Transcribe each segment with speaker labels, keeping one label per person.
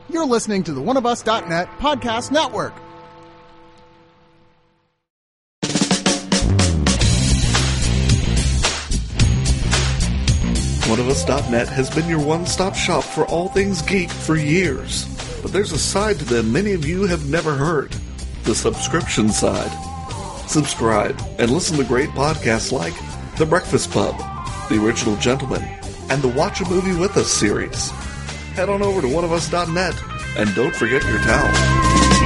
Speaker 1: You're listening to the oneofus.net podcast network.
Speaker 2: OneOfUs.net has been your one-stop shop for all things geek for years. But there's a side to them many of you have never heard. The subscription side. Subscribe and listen to great podcasts like The Breakfast Pub, The Original Gentleman, and the Watch a Movie With Us series. Head on over to oneofus.net and don't forget your towel.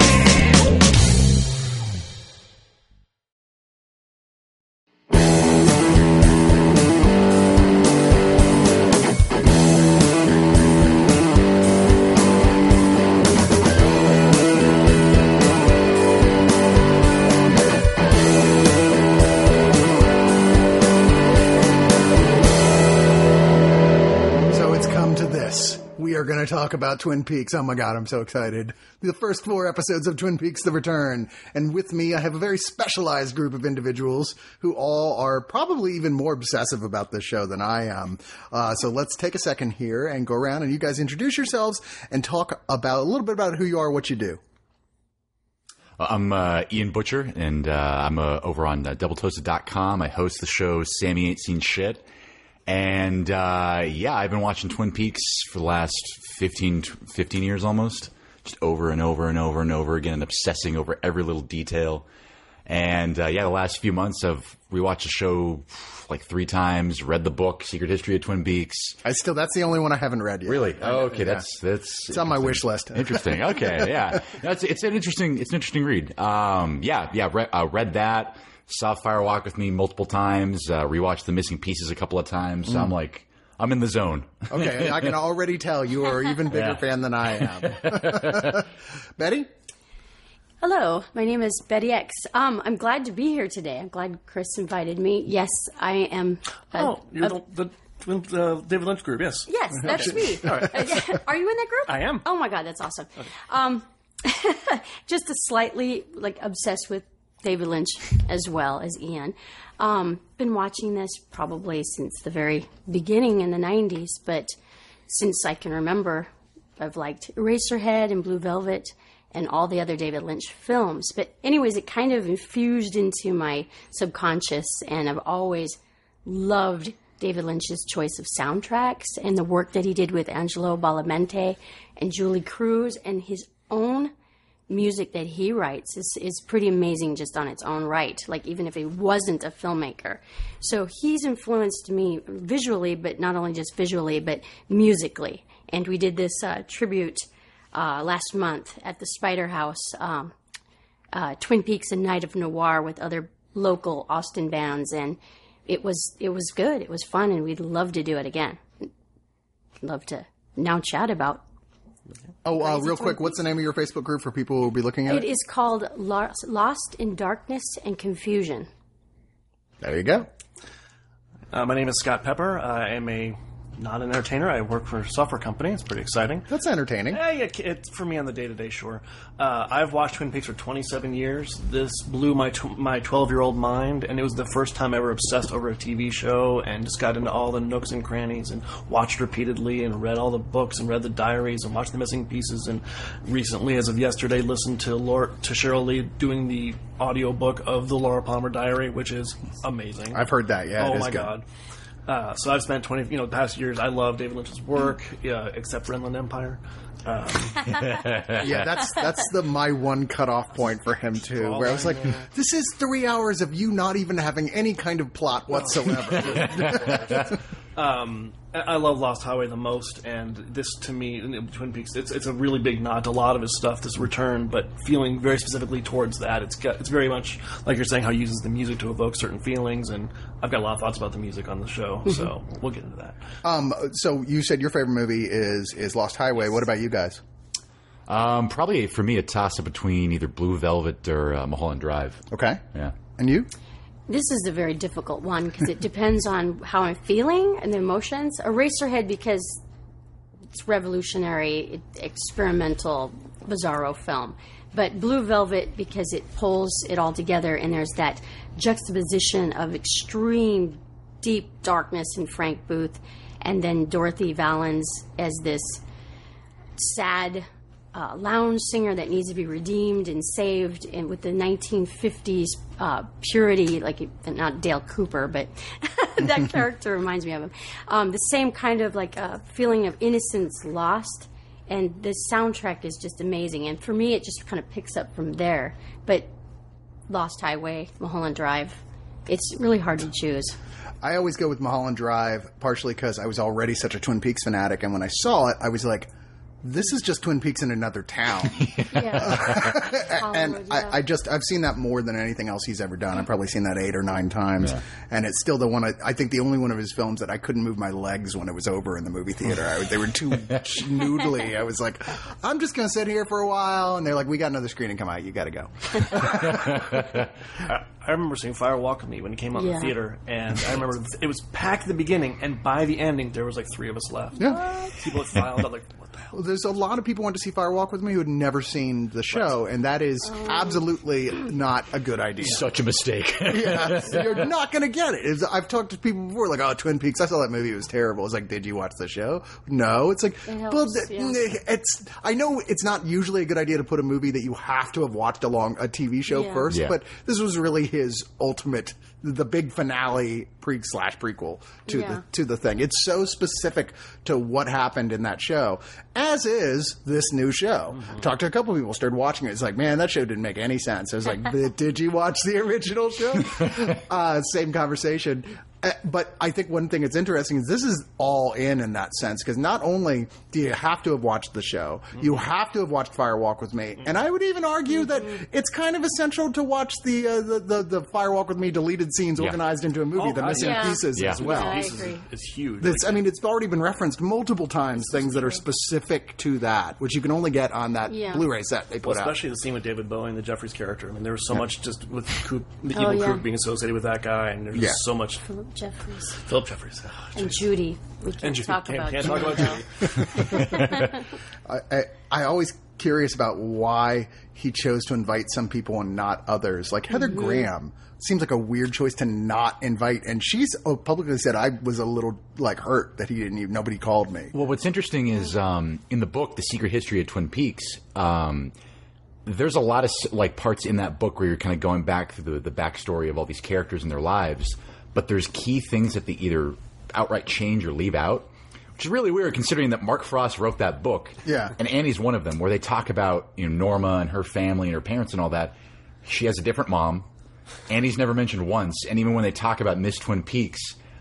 Speaker 1: Talk about Twin Peaks. Oh my God, I'm so excited. The first 4 episodes of Twin Peaks: The Return. And with me, I have a very specialized group of individuals who all are probably even more obsessive about this show than I am. So let's take a second here and go around and you guys introduce yourselves and talk about a little bit about who you are, what you do.
Speaker 3: I'm Ian Butcher, and I'm over on doubletoasted.com. I host the show Sammy Ain't Seen Shit. And, I've been watching Twin Peaks for the last 15 years almost, just over and over and over and over again, and obsessing over every little detail. And, the last few months I've rewatched the show like 3 times, read the book, Secret History of Twin Peaks.
Speaker 1: That's the only one I haven't read yet.
Speaker 3: Really? Oh, okay.
Speaker 1: Yeah.
Speaker 3: It's
Speaker 1: on my wish list.
Speaker 3: Interesting. Okay. Yeah. It's an interesting read. Read that. Saw Fire Walk with Me multiple times, rewatched The Missing Pieces a couple of times. So I'm in the zone.
Speaker 1: Okay, I can already tell you are an even bigger fan than I am. Betty?
Speaker 4: Hello, my name is Betty X. I'm glad to be here today. I'm glad Chris invited me. Yes, I am.
Speaker 5: You're the David Lynch group, yes.
Speaker 4: Yes, that's me. Are you in that group?
Speaker 5: I am.
Speaker 4: Oh my God, that's awesome. Okay. Just a slightly obsessed with David Lynch as well as Ian. Been watching this probably since the very beginning in the 90s, but since I can remember, I've liked Eraserhead and Blue Velvet and all the other David Lynch films. But anyways, it kind of infused into my subconscious, and I've always loved David Lynch's choice of soundtracks and the work that he did with Angelo Badalamenti and Julie Cruz, and his own music that he writes is pretty amazing just on its own right, like even if he wasn't a filmmaker. So he's influenced me visually, but not only just visually, but musically. And we did this tribute last month at the Spider House, Twin Peaks and Night of Noir, with other local Austin bands, and it was good. It was fun, and we'd love to do it again. Love to now chat about.
Speaker 1: Oh, real quick, what's the name of your Facebook group for people who will be looking at it?
Speaker 4: It is called Lost in Darkness and Confusion.
Speaker 1: There you go.
Speaker 5: My name is Scott Pepper. I am not an entertainer. I work for a software company. It's pretty exciting.
Speaker 1: That's entertaining.
Speaker 5: It's for me on the day-to-day, sure. I've watched Twin Peaks for 27 years. This blew my 12-year-old mind, and it was the first time I ever obsessed over a TV show and just got into all the nooks and crannies and watched repeatedly and read all the books and read the diaries and watched The Missing Pieces, and recently, as of yesterday, listened to Sheryl Lee doing the audiobook of the Laura Palmer Diary, which is amazing.
Speaker 1: I've heard that, yeah.
Speaker 5: Oh, my God. So I've spent the past years. I love David Lynch's work, except for Inland Empire.
Speaker 1: Yeah, that's my one cutoff point for him too, where I was like, this is 3 hours of you not even having any kind of plot whatsoever.
Speaker 5: I love Lost Highway the most, and this, to me, Twin Peaks, it's a really big nod to a lot of his stuff, this return, but feeling very specifically towards that. It's very much, like you're saying, how he uses the music to evoke certain feelings, and I've got a lot of thoughts about the music on the show, so we'll get into that.
Speaker 1: So you said your favorite movie is Lost Highway. What about you guys?
Speaker 3: Probably, for me, a toss-up between either Blue Velvet or Mulholland Drive.
Speaker 1: Okay.
Speaker 3: Yeah.
Speaker 1: And you?
Speaker 4: This is a very difficult one because it depends on how I'm feeling and the emotions. Eraserhead because it's revolutionary, experimental, bizarro film. But Blue Velvet because it pulls it all together, and there's that juxtaposition of extreme, deep darkness in Frank Booth, and then Dorothy Valens as this sad lounge singer that needs to be redeemed and saved, and with the 1950s purity, like not Dale Cooper, but that character reminds me of him. The same kind of like feeling of innocence lost, and the soundtrack is just amazing. And for me, it just kind of picks up from there. But Lost Highway, Mulholland Drive, it's really hard to choose.
Speaker 1: I always go with Mulholland Drive, partially because I was already such a Twin Peaks fanatic, and when I saw it, I was like, this is just Twin Peaks in another town. And I've seen that more than anything else he's ever done. I've probably seen that 8 or 9 times. And it's still the one, I think the only one of his films that I couldn't move my legs when it was over in the movie theater. They were too noodly. I was like, I'm just going to sit here for a while. And they're like, we got another screening come out. You got to go.
Speaker 5: I remember seeing Fire Walk With Me when it came out in the theater, and I remember it was packed at the beginning, and by the ending, there was like 3 of us left.
Speaker 1: Yeah.
Speaker 5: People had filed out like, what the hell?
Speaker 1: Well, there's a lot of people who went to see Fire Walk With Me who had never seen the show, and that is absolutely not a good idea.
Speaker 3: Such a mistake.
Speaker 1: Yeah, you're not going to get it. I've talked to people before, like, oh, Twin Peaks, I saw that movie, it was terrible. It's like, did you watch the show? No. It's like, I know it's not usually a good idea to put a movie that you have to have watched along a TV show first, but this was really his ultimate, the big finale prequel to the thing. It's so specific to what happened in that show, as is this new show. Talked to a couple people, started watching it. It's like, man, that show didn't make any sense. I was like, did you watch the original show? Same conversation. But I think one thing that's interesting is this is all in that sense, because not only do you have to have watched the show, you have to have watched Fire Walk With Me, and I would even argue that it's kind of essential to watch the Fire Walk With Me deleted scenes organized into a movie, the missing pieces as well.
Speaker 4: I agree.
Speaker 5: It's huge.
Speaker 1: It's already been referenced multiple times, things that are specific to that, which you can only get on that Blu-ray set they put out.
Speaker 5: Especially the scene with David Bowie and the Jeffries character. I mean, there was so much just with Coop, the evil Coop being associated with that guy, and there's just so much.
Speaker 4: Philip Jeffries.
Speaker 5: Oh,
Speaker 4: and Judy. We can't talk about
Speaker 5: Judy.
Speaker 1: I always curious about why he chose to invite some people and not others. Like Heather Graham seems like a weird choice to not invite, and she's publicly said, I was a little like hurt that nobody called me.
Speaker 3: Well, what's interesting is in the book, The Secret History of Twin Peaks, there's a lot of like parts in that book where you're kind of going back through the backstory of all these characters and their lives, but there's key things that they either outright change or leave out, which is really weird considering that Mark Frost wrote that book.
Speaker 1: Yeah.
Speaker 3: And Annie's one of them, where they talk about Norma and her family and her parents and all that. She has a different mom. Annie's never mentioned once, and even when they talk about Miss Twin Peaks,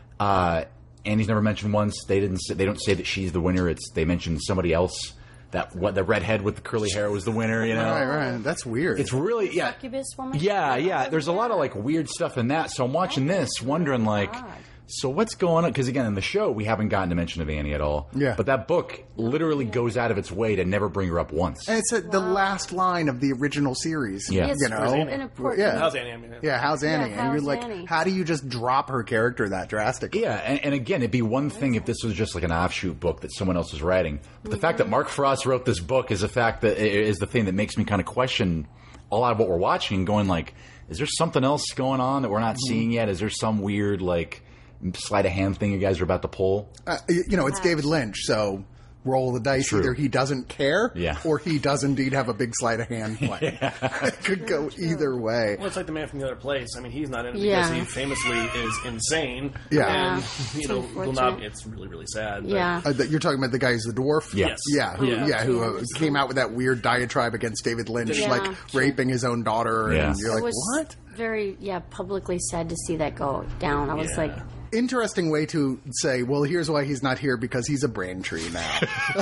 Speaker 3: Annie's never mentioned once. They don't say that she's the winner. They mentioned somebody else. The redhead with the curly hair was the winner,
Speaker 1: Right. That's weird.
Speaker 3: It's really,
Speaker 4: Succubus woman?
Speaker 3: Yeah. There's a lot of, like, weird stuff in that. So I'm watching this, wondering, like, so what's going on? Because, again, in the show, we haven't gotten to mention of Annie at all.
Speaker 1: Yeah.
Speaker 3: But that book literally goes out of its way to never bring her up once.
Speaker 1: And it's the last line of the original series.
Speaker 3: Yeah.
Speaker 4: Yes,
Speaker 1: An
Speaker 4: important.
Speaker 5: How's Annie?
Speaker 1: How's Annie?
Speaker 4: Yeah,
Speaker 1: and you're like,
Speaker 4: Annie?
Speaker 1: how do you just drop her character that drastically?
Speaker 3: Yeah, and again, it'd be one thing if this was just like an offshoot book that someone else was writing. But the fact that Mark Frost wrote this book is the thing that makes me kind of question a lot of what we're watching, going like, is there something else going on that we're not seeing yet? Is there some weird, like, sleight of hand thing you guys are about to pull?
Speaker 1: It's David Lynch, so roll the dice.
Speaker 3: True.
Speaker 1: Either he doesn't care,
Speaker 3: Yeah.
Speaker 1: or he does indeed have a big sleight of hand plan. It could go either way.
Speaker 5: Well, it's like The Man from the Other Place. I mean, he's not in it
Speaker 4: Yeah.
Speaker 5: because he famously is insane.
Speaker 1: Yeah.
Speaker 5: And,
Speaker 4: It's
Speaker 5: will
Speaker 4: unfortunate.
Speaker 5: not. It's really, really sad. But
Speaker 4: Yeah.
Speaker 1: You're talking about the guy who's the dwarf?
Speaker 3: Yes.
Speaker 1: Yeah, who came out with that weird diatribe against David Lynch,
Speaker 4: Yeah.
Speaker 1: like raping his own daughter.
Speaker 3: Yeah.
Speaker 1: And you're
Speaker 4: It
Speaker 1: like,
Speaker 4: was
Speaker 1: what?
Speaker 4: very, publicly sad to see that go down. I was like,
Speaker 1: Interesting way to say, well, here's why he's not here, because he's a Braintree now.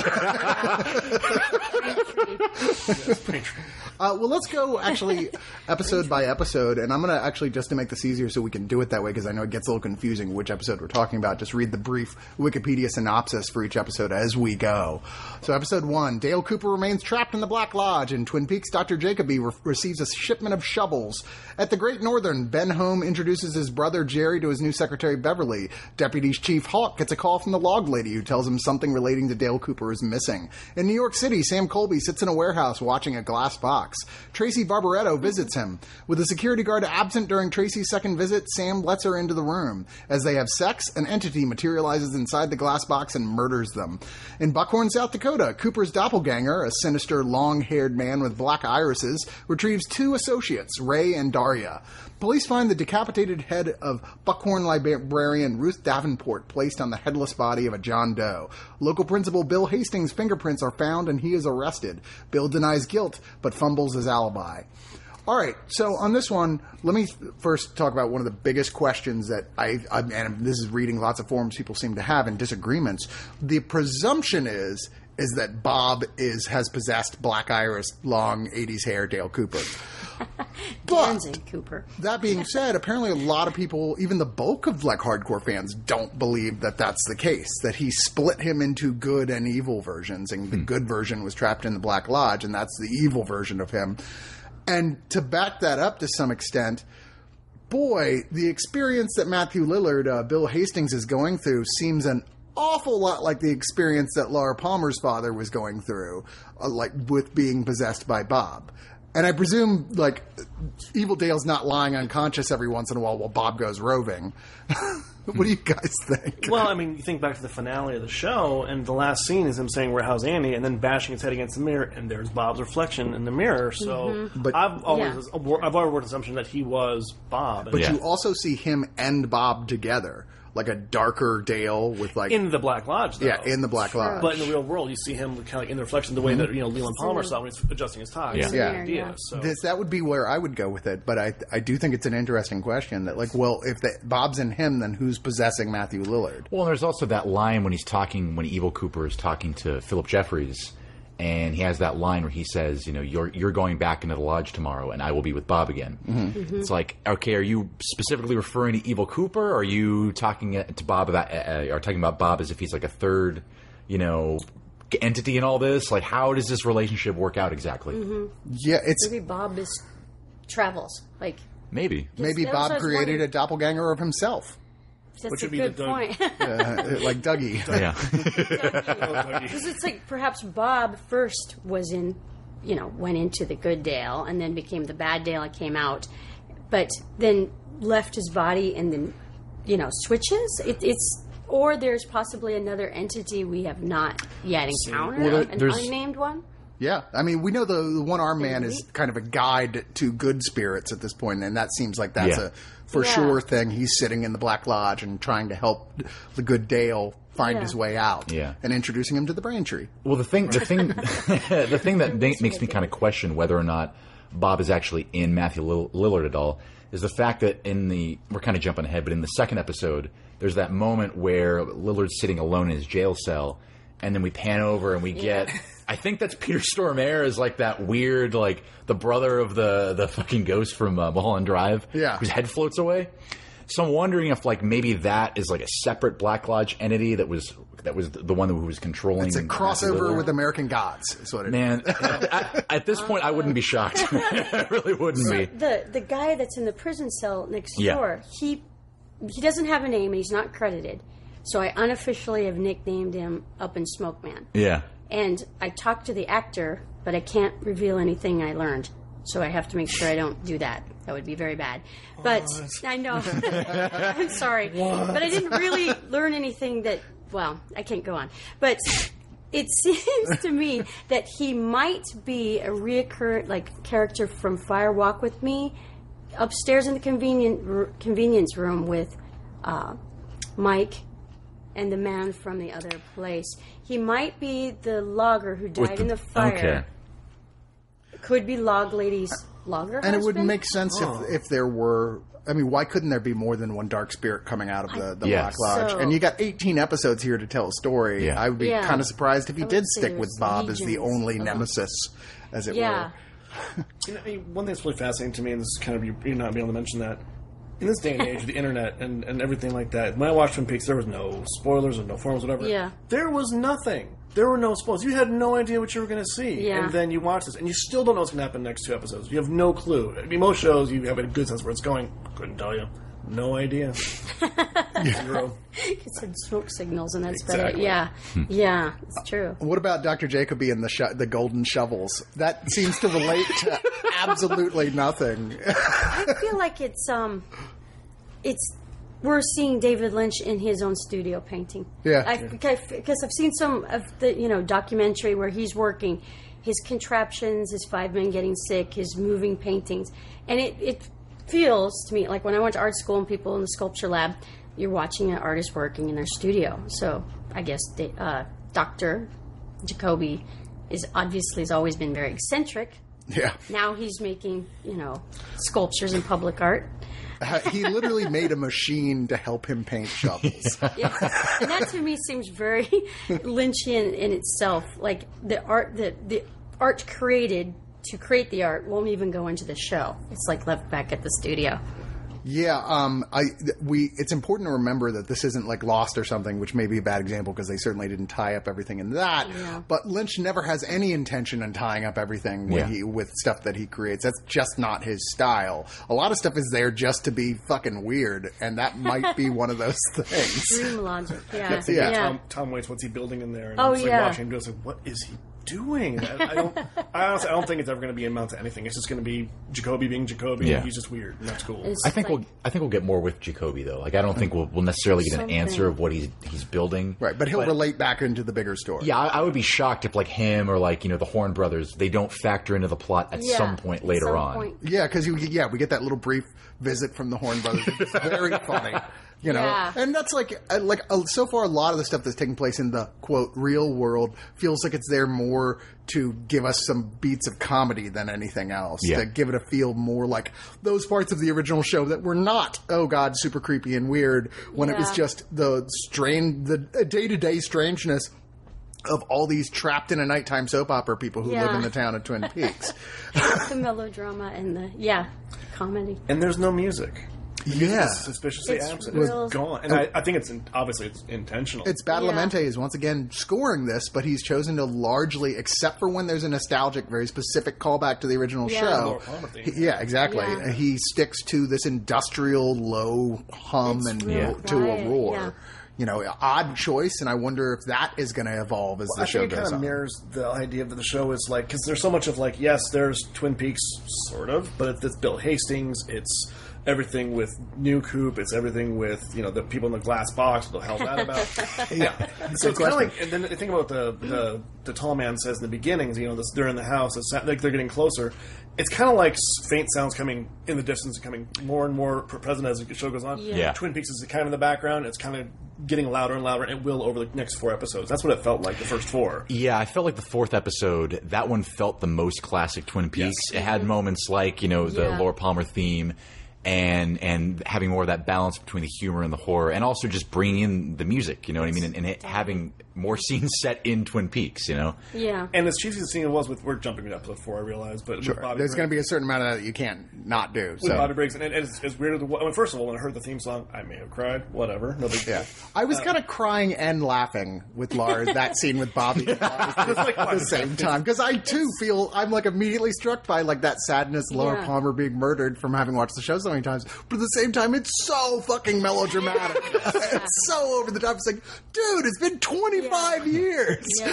Speaker 1: Well, let's go actually episode by episode, and I'm going to actually, just to make this easier so we can do it that way, because I know it gets a little confusing which episode we're talking about, just read the brief Wikipedia synopsis for each episode as we go. So episode 1, Dale Cooper remains trapped in the Black Lodge. In Twin Peaks, Dr. Jacoby receives a shipment of shovels. At the Great Northern, Ben Holm introduces his brother Jerry to his new secretary Beverly. Beverly. Deputy Chief Hawk gets a call from the log lady who tells him something relating to Dale Cooper is missing. In New York City, Sam Colby sits in a warehouse watching a glass box. Tracy Barbaretto visits him. With a security guard absent during Tracy's second visit, Sam lets her into the room. As they have sex, an entity materializes inside the glass box and murders them. In Buckhorn, South Dakota, Cooper's doppelganger, a sinister, long-haired man with black irises, retrieves two associates, Ray and Daria. Police find the decapitated head of Buckhorn librarian Ruth Davenport placed on the headless body of a John Doe. Local principal Bill Hastings' fingerprints are found and he is arrested. Bill denies guilt, but fumbles his alibi. All right, so on this one, let me first talk about one of the biggest questions that and this is reading lots of forums people seem to have and disagreements. The presumption is that Bob has possessed black iris, long 80s hair Dale Cooper.
Speaker 4: Danzig Cooper.
Speaker 1: That being said, apparently a lot of people, even the bulk of hardcore fans, don't believe that that's the case, that he split him into good and evil versions, and the good version was trapped in the Black Lodge, and that's the evil version of him. And to back that up to some extent, boy, the experience that Matthew Lillard, Bill Hastings, is going through seems an awful lot like the experience that Laura Palmer's father was going through, with being possessed by Bob. And I presume, Evil Dale's not lying unconscious every once in a while Bob goes roving. What do you guys think?
Speaker 5: Well, I mean, you think back to the finale of the show, and the last scene is him saying, "Where, how's Annie?" and then bashing his head against the mirror, and there's Bob's reflection in the mirror. So
Speaker 1: But-
Speaker 5: I've always worked the assumption that he was Bob.
Speaker 1: But
Speaker 3: Yeah.
Speaker 1: you also see him and Bob together, like a darker Dale with
Speaker 5: in the Black Lodge, though.
Speaker 1: yeah, in the Black Lodge.
Speaker 5: But in the real world, you see him kind of in the reflection the way that Leland Palmer saw when he's adjusting his tie.
Speaker 3: Yeah.
Speaker 5: Same
Speaker 1: Yeah.
Speaker 5: idea.
Speaker 4: Yeah.
Speaker 5: So
Speaker 1: That would be where I would go with it, but I do think it's an interesting question that, if Bob's in him, then who's possessing Matthew Lillard?
Speaker 3: Well, there's also that line when Evil Cooper is talking to Philip Jeffries, and he has that line where he says, you're going back into the lodge tomorrow, and I will be with Bob again. It's like, okay, are you specifically referring to Evil Cooper, or are you talking to Bob about Bob as if he's like a third, entity in all this? Like, how does this relationship work out exactly?
Speaker 1: Yeah, it's
Speaker 4: Maybe Bob travels.
Speaker 3: Maybe.
Speaker 1: maybe
Speaker 4: That's what I
Speaker 1: Bob
Speaker 4: was
Speaker 1: created
Speaker 4: wondering.
Speaker 1: a doppelganger of himself,
Speaker 4: That's
Speaker 5: Which
Speaker 4: a
Speaker 5: would be
Speaker 4: good
Speaker 5: the
Speaker 4: point.
Speaker 1: like Dougie.
Speaker 3: Yeah.
Speaker 4: Because it's like perhaps Bob first was went into the good Dale and then became the bad Dale and came out, but then left his body and then, switches. Or there's possibly another entity we have not yet encountered,
Speaker 3: Well,
Speaker 4: an
Speaker 3: there's-
Speaker 4: unnamed one.
Speaker 1: Yeah, I mean, we know the one-armed man is kind of a guide to good spirits at this point, and that seems like that's
Speaker 3: Yeah.
Speaker 1: a for
Speaker 4: Yeah.
Speaker 1: sure thing. He's sitting in the Black Lodge and trying to help the good Dale find
Speaker 4: Yeah.
Speaker 1: his way out,
Speaker 3: Yeah.
Speaker 1: and introducing him to the Braintree.
Speaker 3: Well, the thing that makes me kind of question whether or not Bob is actually in Matthew Lillard at all is the fact that we're kind of jumping ahead, but in the second episode, there's that moment where Lillard's sitting alone in his jail cell, and then we pan over and we get, I think that's Peter Stormare as like that weird, like the brother of the fucking ghost from Mulholland Drive,
Speaker 1: Yeah.
Speaker 3: whose head floats away. So I'm wondering if maybe that is like a separate Black Lodge entity that was the one who was controlling.
Speaker 1: It's a
Speaker 3: Matthew
Speaker 1: crossover
Speaker 3: Lillard.
Speaker 1: with American Gods. Is what it is.
Speaker 3: Man, at this point, I wouldn't be shocked. I really wouldn't be.
Speaker 4: The guy that's in the prison cell next
Speaker 3: Yeah.
Speaker 4: door, he doesn't have a name and he's not credited. So I unofficially have nicknamed him Up in Smoke Man.
Speaker 3: Yeah.
Speaker 4: And I talked to the actor, but I can't reveal anything I learned. So I have to make sure I don't do that. That would be very bad. But I know. I'm sorry. But I didn't really learn anything that, well, I can't go on. But it seems to me that he might be a reoccurring character from Fire Walk with Me upstairs in the convenience room with Mike and the man from the other place. He might be the logger who died in the fire.
Speaker 3: Okay.
Speaker 4: Could be Log Lady's logger
Speaker 1: And it would
Speaker 4: husband?
Speaker 1: make sense if there were. I mean, why couldn't there be more than one dark spirit coming out of the
Speaker 3: Yes.
Speaker 1: Black Lodge?
Speaker 4: So-
Speaker 1: And you got 18 episodes here to tell a story.
Speaker 3: Yeah.
Speaker 1: I would be
Speaker 4: Yeah.
Speaker 1: kind of surprised if he
Speaker 4: I would
Speaker 1: did
Speaker 4: say
Speaker 1: stick with
Speaker 4: there's
Speaker 1: Bob as the
Speaker 4: legions
Speaker 1: only
Speaker 4: of them.
Speaker 1: nemesis, as it
Speaker 4: Yeah.
Speaker 1: were.
Speaker 5: One thing that's really fascinating to me, and this is kind of you not being able to mention that, in this day and age, the internet and everything like that, when I watched Twin Peaks, there was no spoilers or no forums, whatever.
Speaker 4: Yeah.
Speaker 5: There was nothing. There were no spoilers. You had no idea what you were going to see.
Speaker 4: Yeah.
Speaker 5: And then you watch this, and you still don't know what's going to happen in the next two episodes. You have no clue. I mean, most shows, you have a good sense where it's going. Couldn't tell you. No idea. Zero.
Speaker 4: It said smoke signals, and that's
Speaker 5: Exactly.
Speaker 4: better. Yeah, yeah, it's true.
Speaker 1: What about Dr. Jacoby and the golden shovels? That seems to relate to absolutely nothing.
Speaker 4: I feel like it's we're seeing David Lynch in his own studio painting.
Speaker 1: Yeah.
Speaker 4: Because I've seen some of the documentary where he's working, his contraptions, his 5 men getting sick, his moving paintings, and it feels to me like when I went to art school and people in the sculpture lab, you're watching an artist working in their studio. So I guess Dr. Jacoby has always been very eccentric.
Speaker 1: Yeah.
Speaker 4: Now he's making, sculptures in public art.
Speaker 1: He literally made a machine to help him paint shovels.
Speaker 4: Yeah. And that to me seems very Lynchian in itself. Like the art created to create the art won't even go into the show. It's like left back at the studio.
Speaker 1: Yeah, it's important to remember that this isn't like Lost or something, which may be a bad example because they certainly didn't tie up everything in that.
Speaker 4: Yeah.
Speaker 1: But Lynch never has any intention in tying up everything with stuff that he creates. That's just not his style. A lot of stuff is there just to be fucking weird, and that might be one of those things.
Speaker 4: Dream logic. Yeah.
Speaker 1: Yeah.
Speaker 5: Tom Waits, what's he building in there? And
Speaker 4: Oh,
Speaker 5: I'm just,
Speaker 4: yeah.
Speaker 5: watching him go, like, what is he doing? I honestly don't think it's ever going to be amount to anything. It's just going to be Jacoby being Jacoby.
Speaker 3: Yeah.
Speaker 5: And he's just weird, and that's cool.
Speaker 4: It's
Speaker 3: I think
Speaker 4: like-
Speaker 3: we'll get more with Jacoby though. Like I don't think we'll necessarily get an
Speaker 4: Something.
Speaker 3: answer of what he's building.
Speaker 1: Right, but he'll relate back into the bigger story.
Speaker 3: Yeah, I would be shocked if like him or like the Horn brothers, they don't factor into the plot at some point later
Speaker 4: some
Speaker 3: on.
Speaker 4: point.
Speaker 1: Yeah, because we get that little brief visit from the Horn brothers. It's very funny,
Speaker 4: Yeah.
Speaker 1: And that's so far a lot of the stuff that's taking place in the quote real world feels like it's there more to give us some beats of comedy than anything else.
Speaker 3: Yeah.
Speaker 1: To give it a feel more like those parts of the original show that were not, oh god, super creepy and weird when it was
Speaker 4: Yeah.
Speaker 1: just the day-to-day strangeness of all these trapped in a nighttime soap opera people who live
Speaker 4: Yeah.
Speaker 1: in the town of Twin Peaks.
Speaker 4: The melodrama and the comedy.
Speaker 5: And there's no music.
Speaker 1: Yeah.
Speaker 5: It's suspiciously
Speaker 4: It's
Speaker 5: absent.
Speaker 4: real-
Speaker 5: It's gone. And I think it's obviously it's intentional.
Speaker 1: It's Badalamenti is once again scoring this, but he's chosen to largely, except for when there's a nostalgic, very specific callback to the original
Speaker 4: Yeah.
Speaker 1: show.
Speaker 5: Laura Palmer theme.
Speaker 1: Yeah, exactly.
Speaker 4: Yeah.
Speaker 1: He sticks to this industrial low hum
Speaker 4: It's
Speaker 1: and
Speaker 4: real
Speaker 1: to a
Speaker 4: quiet,
Speaker 1: roar.
Speaker 4: yeah.
Speaker 1: Odd choice, and I wonder if that is going to evolve as the
Speaker 5: I
Speaker 1: show
Speaker 5: think it
Speaker 1: goes
Speaker 5: kind of
Speaker 1: on.
Speaker 5: mirrors the idea of the show is like, because there's so much of like, yes, there's Twin Peaks, sort of, but it's Bill Hastings, it's everything with New Coop, it's everything with, the people in the glass box, what the hell's that about? Yeah. So it's kind of like, and then think about the tall man says in the beginnings, they're in the house, it's like they're getting closer. It's kind of like faint sounds coming in the distance and coming more and more present as the show goes on.
Speaker 3: Yeah.
Speaker 5: Twin Peaks is kind of in the background. It's kind of getting louder and louder, and it will over the next 4 episodes. That's what it felt like, the first 4.
Speaker 3: Yeah, I felt like the 4th episode, that one felt the most classic Twin Peaks.
Speaker 5: Yes.
Speaker 3: It had moments like, the
Speaker 4: Yeah.
Speaker 3: Laura Palmer theme and having more of that balance between the humor and the horror, and also just bringing in the music, you know what I mean? And it having more scenes set in Twin Peaks,
Speaker 4: Yeah.
Speaker 5: And as cheesy as the scene was we're jumping to episode 4, I realize, but
Speaker 1: Sure.
Speaker 5: with Bobby
Speaker 1: There's
Speaker 5: Briggs,
Speaker 1: going to be a certain amount of that you can't not do.
Speaker 5: with
Speaker 1: So.
Speaker 5: Bobby Briggs, and it's weird. First of all, when I heard the theme song, I may have cried. Whatever, no big deal.
Speaker 1: Yeah, I was kind of crying and laughing with Lars that scene with Bobby at the same time because I too feel I'm like immediately struck by like that sadness, Laura
Speaker 4: Yeah.
Speaker 1: Palmer being murdered from having watched the show so many times. But at the same time, it's so fucking melodramatic. It's so over the top. It's like, dude, it's been 25 years.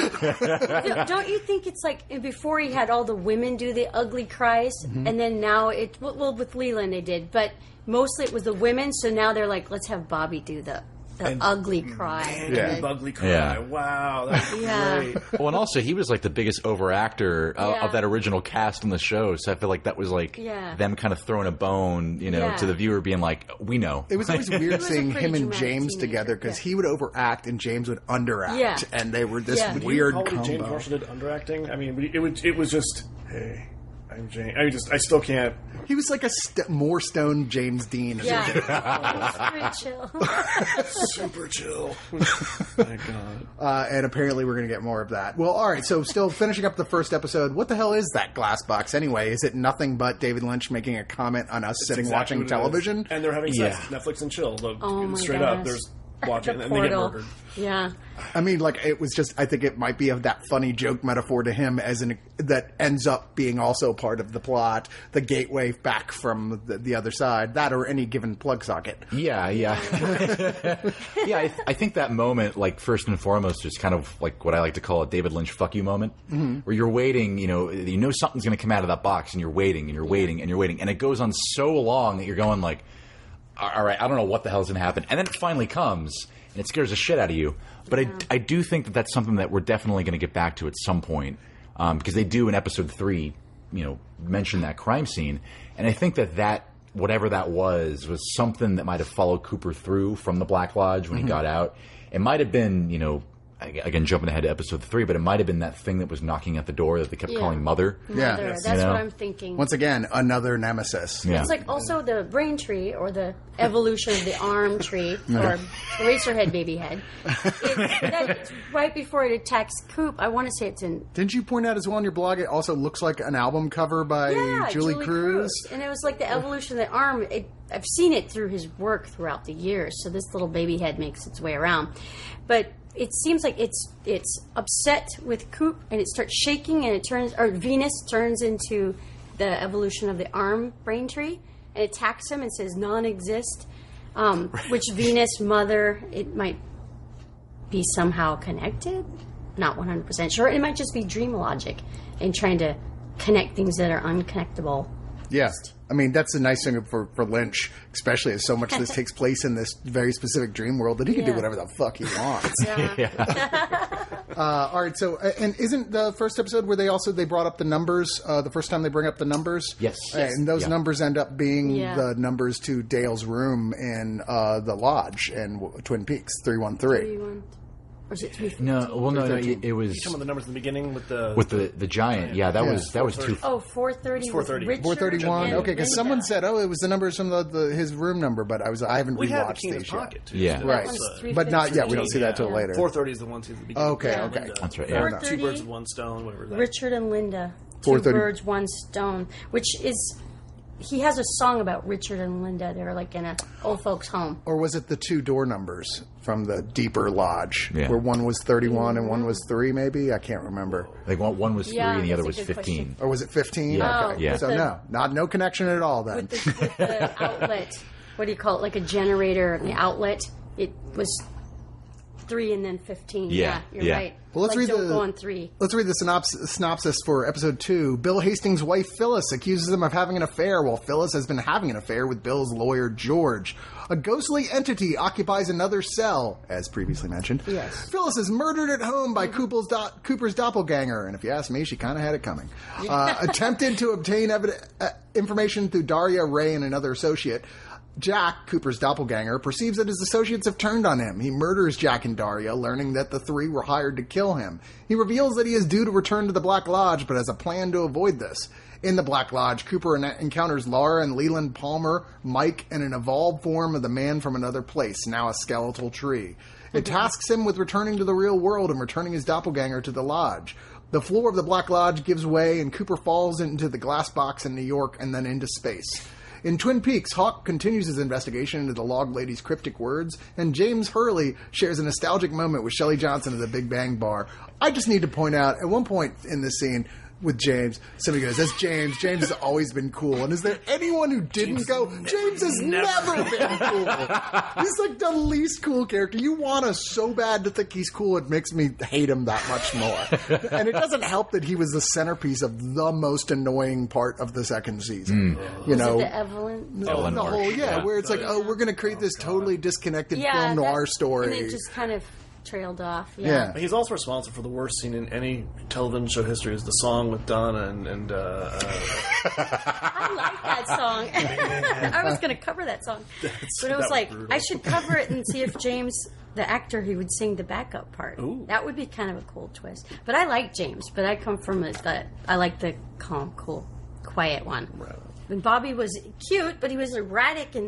Speaker 4: Yeah. Don't you think it's like before he had all the women do the ugly cries, and then now with Leland they did, but mostly it was the women. So now they're like, let's have Bobby do the ugly cry.
Speaker 5: And
Speaker 1: Yeah.
Speaker 5: the ugly cry.
Speaker 3: Yeah.
Speaker 5: Wow, that's
Speaker 4: Yeah.
Speaker 5: great.
Speaker 3: Well, and also he was like the biggest overactor
Speaker 4: Yeah.
Speaker 3: of that original cast on the show, so I feel like that was like
Speaker 4: Yeah.
Speaker 3: them kind of throwing a bone,
Speaker 4: Yeah.
Speaker 3: to the viewer, being like, "We know."
Speaker 1: It was always weird
Speaker 4: was a
Speaker 1: seeing
Speaker 4: pretty
Speaker 1: him and
Speaker 4: dramatic
Speaker 1: James
Speaker 4: teenager,
Speaker 1: together because
Speaker 4: yeah.
Speaker 1: he would overact and James would underact,
Speaker 4: Yeah.
Speaker 1: and they were this
Speaker 4: Yeah.
Speaker 5: Would you
Speaker 1: weird
Speaker 5: call it
Speaker 1: combo.
Speaker 5: James Marshall did underacting? I mean, it was just, hey, I'm James. I still can't.
Speaker 1: He was like a more stoned James Dean.
Speaker 4: Yeah. Pretty chill.
Speaker 5: Super chill. My God.
Speaker 1: And apparently we're going to get more of that. Well, all right, so still finishing up the first episode, what the hell is that glass box anyway? Is it nothing but David Lynch making a comment on us sitting
Speaker 5: Exactly
Speaker 1: watching
Speaker 5: what it is.
Speaker 1: television?
Speaker 5: And they're having sex.
Speaker 3: Yeah.
Speaker 5: Netflix and chill.
Speaker 4: Oh my
Speaker 5: Straight
Speaker 4: gosh.
Speaker 5: up. There's watching
Speaker 4: The
Speaker 5: and they get
Speaker 4: portal.
Speaker 5: murdered.
Speaker 4: Yeah.
Speaker 1: I mean, like, it was just, I think it might be of that funny joke metaphor to him that ends up being also part of the plot, the gateway back from the other side, that or any given plug socket.
Speaker 3: Yeah. Yeah, I think that moment, like, first and foremost, is kind of like what I like to call a David Lynch fuck you moment, where you're waiting, you know something's going to come out of that box, and you're waiting, and you're waiting, and you're waiting, and it goes on so long that you're going like, all right, I don't know what the hell's going to happen. And then it finally comes, and it scares the shit out of you. But I do think that that's something that we're definitely going to get back to at some point, because they do in episode 3, mention that crime scene. And I think that whatever that was something that might have followed Cooper through from the Black Lodge when he got out. It might have been, again, jumping ahead to episode 3, but it might have been that thing that was knocking at the door that they kept calling Mother.
Speaker 1: Yeah.
Speaker 4: Mother.
Speaker 1: Yes.
Speaker 4: That's what I'm thinking.
Speaker 1: Once again, another nemesis.
Speaker 3: Yeah.
Speaker 4: It's like also the brain tree or the evolution of the arm tree or Eraserhead baby head. It's right before it attacks Coop. I want to say it's in.
Speaker 1: Didn't you point out as well on your blog, it also looks like an album cover by Julie Cruz?
Speaker 4: And it was like the evolution of the arm. I've seen it through his work throughout the years, so this little baby head makes its way around. But it seems like it's upset with Coop, and it starts shaking, and Venus turns into the evolution of the arm brain tree, and attacks him and says non-exist, which Venus, Mother, it might be somehow connected. Not 100% sure. It might just be dream logic and trying to connect things that are unconnectable.
Speaker 1: Yeah. I mean, that's a nice thing for Lynch, especially as so much of this takes place in this very specific dream world that he can do whatever the fuck he wants. All right, so, and isn't the first episode where they brought up the numbers, the first time they bring up the numbers?
Speaker 3: Yes.
Speaker 1: And those numbers end up being the numbers to Dale's room in the lodge in Twin Peaks, 313.
Speaker 4: Or is it 315?
Speaker 3: No, it was...
Speaker 5: You talking about the numbers in the beginning with the
Speaker 3: giant. Yeah, that was too...
Speaker 4: Oh, 430.
Speaker 5: 430.
Speaker 1: 431. Okay, because someone said, it was the numbers from his room number, but I haven't
Speaker 5: we have the
Speaker 1: rewatched
Speaker 5: King of
Speaker 1: these yet.
Speaker 5: Pocket too.
Speaker 3: Yeah.
Speaker 5: So
Speaker 1: Right,
Speaker 5: that's,
Speaker 1: but not yet. We don't see that till later.
Speaker 5: 430 is the one to the beginning.
Speaker 1: Okay,
Speaker 4: Yeah.
Speaker 1: okay.
Speaker 3: That's right, yeah.
Speaker 4: 430.
Speaker 5: Two birds with one stone, whatever that.
Speaker 4: Richard and Linda. 2
Speaker 1: 430.
Speaker 4: birds, 1 stone. Which is... He has a song about Richard and Linda. They're like in a old folks' home.
Speaker 1: Or was it the 2 door numbers from the deeper lodge,
Speaker 3: Yeah.
Speaker 1: where one was 31 and one was 3? Maybe I can't remember.
Speaker 3: Like one was 3 and the other was
Speaker 4: that's a good
Speaker 3: 15.
Speaker 1: Or was it 15?
Speaker 3: Yeah.
Speaker 1: Okay.
Speaker 3: Yeah.
Speaker 1: So no connection at all then.
Speaker 4: With the outlet. What do you call it? Like a generator. The outlet. It was 3 and then 15.
Speaker 3: Yeah,
Speaker 4: You're
Speaker 3: yeah.
Speaker 4: right.
Speaker 1: Well, let's read
Speaker 4: don't
Speaker 1: the-
Speaker 4: go on 3.
Speaker 1: Let's read the synopsis for episode 2. Bill Hastings' wife Phyllis accuses him of having an affair while Phyllis has been having an affair with Bill's lawyer George. A ghostly entity occupies another cell, as previously mentioned.
Speaker 4: Yes.
Speaker 1: Phyllis is murdered at home by Cooper's doppelganger, and if you ask me, she kind of had it coming. Attempted to obtain information through Daria, Ray, and another associate. Jack, Cooper's doppelganger, perceives that his associates have turned on him. He murders Jack and Daria, learning that the 3 were hired to kill him. He reveals that he is due to return to the Black Lodge, but has a plan to avoid this. In the Black Lodge, Cooper encounters Laura and Leland Palmer, Mike, and an evolved form of the man from another place, now a skeletal tree. It tasks him with returning to the real world and returning his doppelganger to the lodge. The floor of the Black Lodge gives way, and Cooper falls into the glass box in New York and then into space. In Twin Peaks, Hawk continues his investigation into the log lady's cryptic words, and James Hurley shares a nostalgic moment with Shelley Johnson at the Big Bang Bar. I just need to point out, at one point in this scene with James, somebody goes, that's James. James has always been cool. And is there anyone who didn't go, James has never been cool. He's like the least cool character. You want us so bad to think he's cool, it makes me hate him that much more. And it doesn't help that he was the centerpiece of the most annoying part of the second season. You
Speaker 4: Was
Speaker 1: know,
Speaker 4: it the Evelyn?
Speaker 1: the whole, where it's like, we're going to create this totally disconnected film noir story.
Speaker 4: And it just kind of trailed off.
Speaker 1: Yeah.
Speaker 5: He's also responsible for the worst scene in any television show history is the song with Donna and
Speaker 4: I like that song. I was going to cover that song. But it was
Speaker 5: that
Speaker 4: like,
Speaker 5: was brutal.
Speaker 4: I should cover it and see if James, the actor, he would sing the backup part.
Speaker 5: Ooh.
Speaker 4: That would be kind of a cool twist. But I like James, but I come from I like the calm, cool, quiet one. And Bobby was cute, but he was erratic and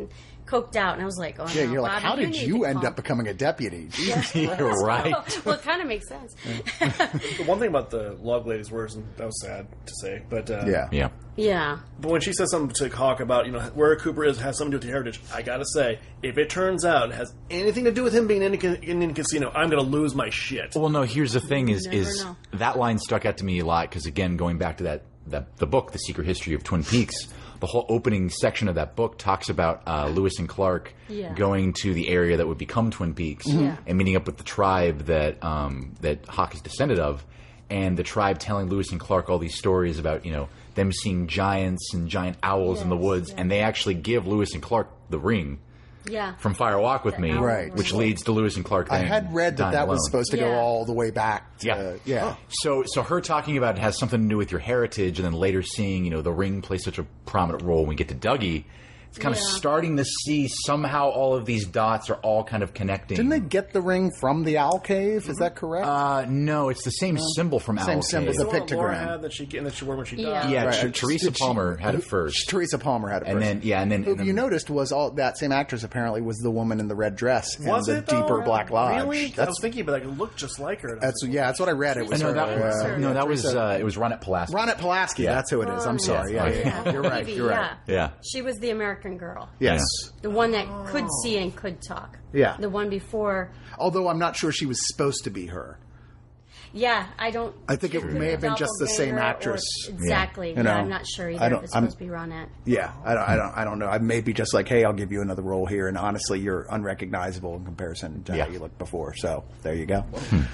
Speaker 4: coked out, and I was like, "Oh
Speaker 1: Yeah,
Speaker 4: no,
Speaker 1: you're like,
Speaker 4: Bobby,
Speaker 1: how did
Speaker 4: need
Speaker 1: you
Speaker 4: to
Speaker 1: end
Speaker 4: calm
Speaker 1: up becoming a deputy? Jesus.
Speaker 3: You're right.
Speaker 4: Well, it kind of makes sense.
Speaker 5: The one thing about the log lady's words, and that was sad to say, but
Speaker 1: Yeah.
Speaker 3: Yeah.
Speaker 4: Yeah.
Speaker 5: But when she says something to Hawk about, where Cooper is has something to do with the heritage, I gotta say, if it turns out it has anything to do with him being in a casino, I'm gonna lose my shit.
Speaker 3: Well, no. Here's the thing: is
Speaker 4: never know.
Speaker 3: that line stuck out to me a lot because, again, going back to the book, The Secret History of Twin Peaks, the whole opening section of that book talks about Lewis and Clark going to the area that would become Twin Peaks and meeting up with the tribe that Hawk is descended of, and the tribe telling Lewis and Clark all these stories about them seeing giants and giant owls in the woods, and they actually give Lewis and Clark the ring.
Speaker 4: Yeah.
Speaker 3: From Fire Walk with Me,
Speaker 1: Right.
Speaker 3: which leads to Lewis and Clark.
Speaker 1: I
Speaker 3: then
Speaker 1: had read
Speaker 3: dying
Speaker 1: that was
Speaker 3: alone.
Speaker 1: supposed to go
Speaker 4: Yeah.
Speaker 1: all the way back to,
Speaker 3: Yeah. So her talking about it has something to do with your heritage, and then later seeing, the ring play such a prominent role when we get to Dougie. It's kind of starting to see somehow all of these dots are all kind of connecting.
Speaker 1: Didn't they get the ring from the Owl Cave? Is that correct?
Speaker 3: No, it's the same symbol from
Speaker 1: Same
Speaker 3: Owl
Speaker 1: symbol,
Speaker 3: Cave.
Speaker 1: the
Speaker 5: Laura
Speaker 1: pictogram.
Speaker 5: had that she wore when she
Speaker 4: Yeah.
Speaker 5: died.
Speaker 3: Yeah,
Speaker 1: Right.
Speaker 3: Teresa Palmer had it first.
Speaker 1: Teresa Palmer had it
Speaker 3: And
Speaker 1: first.
Speaker 3: then
Speaker 1: Who you noticed was that same actress apparently was the woman in the red dress
Speaker 5: Was
Speaker 1: and the
Speaker 5: it, though?
Speaker 1: deeper black lodge.
Speaker 5: Really? I
Speaker 1: That's
Speaker 5: was thinking, but it looked just like her.
Speaker 1: that's what I read. It was
Speaker 3: no,
Speaker 1: her.
Speaker 3: that was it was Ronette Pulaski.
Speaker 1: Ronette Pulaski.
Speaker 3: Yeah.
Speaker 1: That's who it is. I'm sorry. Yeah. You're right.
Speaker 4: Maybe,
Speaker 1: You're right.
Speaker 3: Yeah.
Speaker 4: She was the American Girl.
Speaker 1: Yes.
Speaker 4: The one that could see and could talk.
Speaker 1: Yeah.
Speaker 4: The one before.
Speaker 1: Although I'm not sure she was supposed to be her.
Speaker 4: Yeah, I don't.
Speaker 1: I think it may have been just the same
Speaker 4: Doppelganger or-
Speaker 1: actress.
Speaker 4: Exactly.
Speaker 1: You know,
Speaker 4: I'm not sure either.
Speaker 1: I don't-
Speaker 4: If it's supposed to be Ronette.
Speaker 1: Yeah, I don't know. I may be just like, hey, I'll give you another role here, and honestly, you're unrecognizable in comparison to how you looked before. So there you go.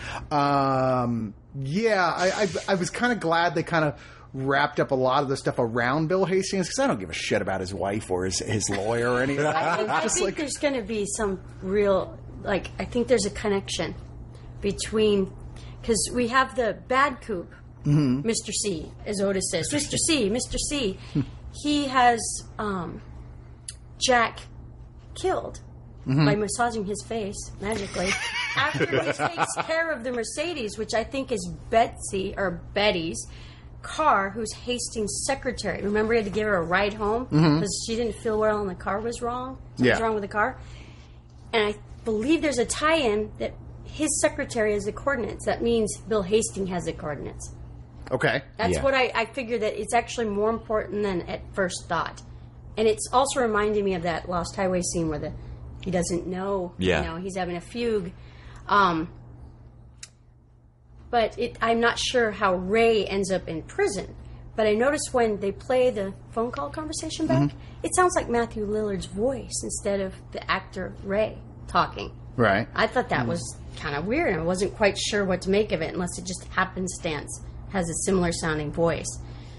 Speaker 1: I was kind of glad they kind of wrapped up a lot of the stuff around Bill Hastings because I don't give a shit about his wife or his lawyer or anything.
Speaker 4: I think there's going to be some real, I think there's a connection between, because we have the bad Coop, Mr. C, as Otis says, Mr. C. He has Jack killed by massaging his face magically after he takes care of the Mercedes, which I think is Betty's car, who's Hastings' secretary. Remember, he had to give her a ride home because she didn't feel well and the car was wrong. What was wrong with the car? And I believe there's a tie-in that his secretary has the coordinates. That means Bill Hastings has the coordinates.
Speaker 1: Okay.
Speaker 4: That's what I figured, that it's actually more important than at first thought. And it's also reminding me of that Lost Highway scene where he doesn't know, he's having a fugue. But I'm not sure how Ray ends up in prison. But I noticed when they play the phone call conversation back, it sounds like Matthew Lillard's voice instead of the actor Ray talking.
Speaker 1: Right.
Speaker 4: I thought that was kind of weird. I wasn't quite sure what to make of it unless it just happenstance has a similar sounding voice.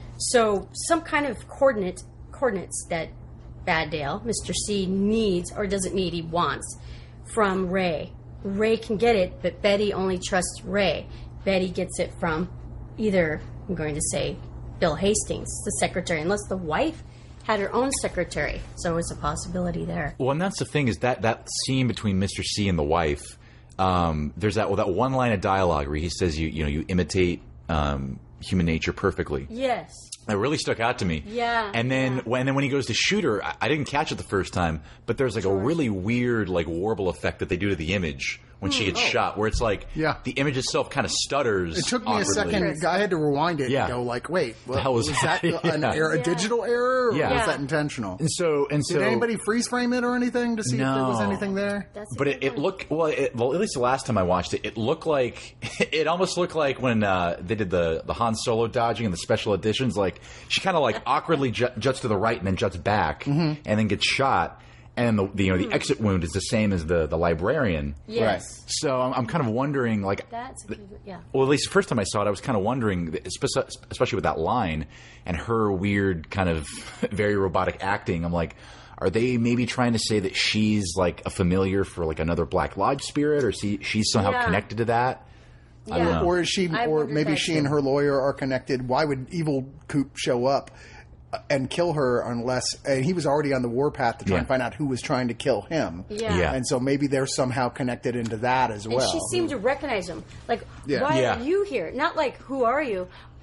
Speaker 4: So some kind of coordinates that Bad Dale, Mr. C, needs, or doesn't need, he wants, from Ray. Ray can get it, but Betty only trusts Ray. Betty gets it from either, I'm going to say, Bill Hastings, the secretary, unless the wife had her own secretary. So it's a possibility there.
Speaker 3: Well, and that's the thing is that scene between Mr. C and the wife. There's that one line of dialogue where he says, you imitate human nature perfectly.
Speaker 4: Yes.
Speaker 3: That really stuck out to me.
Speaker 4: Yeah.
Speaker 3: And then when he goes to shoot her, I didn't catch it the first time, but there's a really weird warble effect that they do to the image when she gets shot, where it's the image itself kind of stutters.
Speaker 1: It took me
Speaker 3: awkwardly.
Speaker 1: a second. I had to rewind it and go wait,
Speaker 3: the hell was
Speaker 1: that?
Speaker 3: that?
Speaker 1: A digital error, or
Speaker 3: Yeah.
Speaker 1: was that intentional?
Speaker 3: And so
Speaker 1: did anybody freeze frame it or anything to see if there was anything there?
Speaker 3: But it looked well. At least the last time I watched it, it looked like it almost looked like when they did the Han Solo dodging in the special editions. She kind of awkwardly juts to the right and then juts back, and then gets shot. And the exit wound is the same as the librarian.
Speaker 4: Yes.
Speaker 1: Right.
Speaker 3: So I'm kind of wondering,
Speaker 4: That's a good, yeah.
Speaker 3: well, at least the first time I saw it, I was kind of wondering, especially with that line and her weird kind of very robotic acting. I'm like, are they maybe trying to say that she's a familiar for another Black Lodge spirit, or she's somehow connected to that? I don't know.
Speaker 1: Or is she, or maybe she and her lawyer are connected? Why would evil Coop show up and kill her and he was already on the warpath to try and find out who was trying to kill him.
Speaker 4: Yeah.
Speaker 1: And so maybe they're somehow connected into that as well.
Speaker 4: And she seemed to recognize him. Why are you here? Not who are you?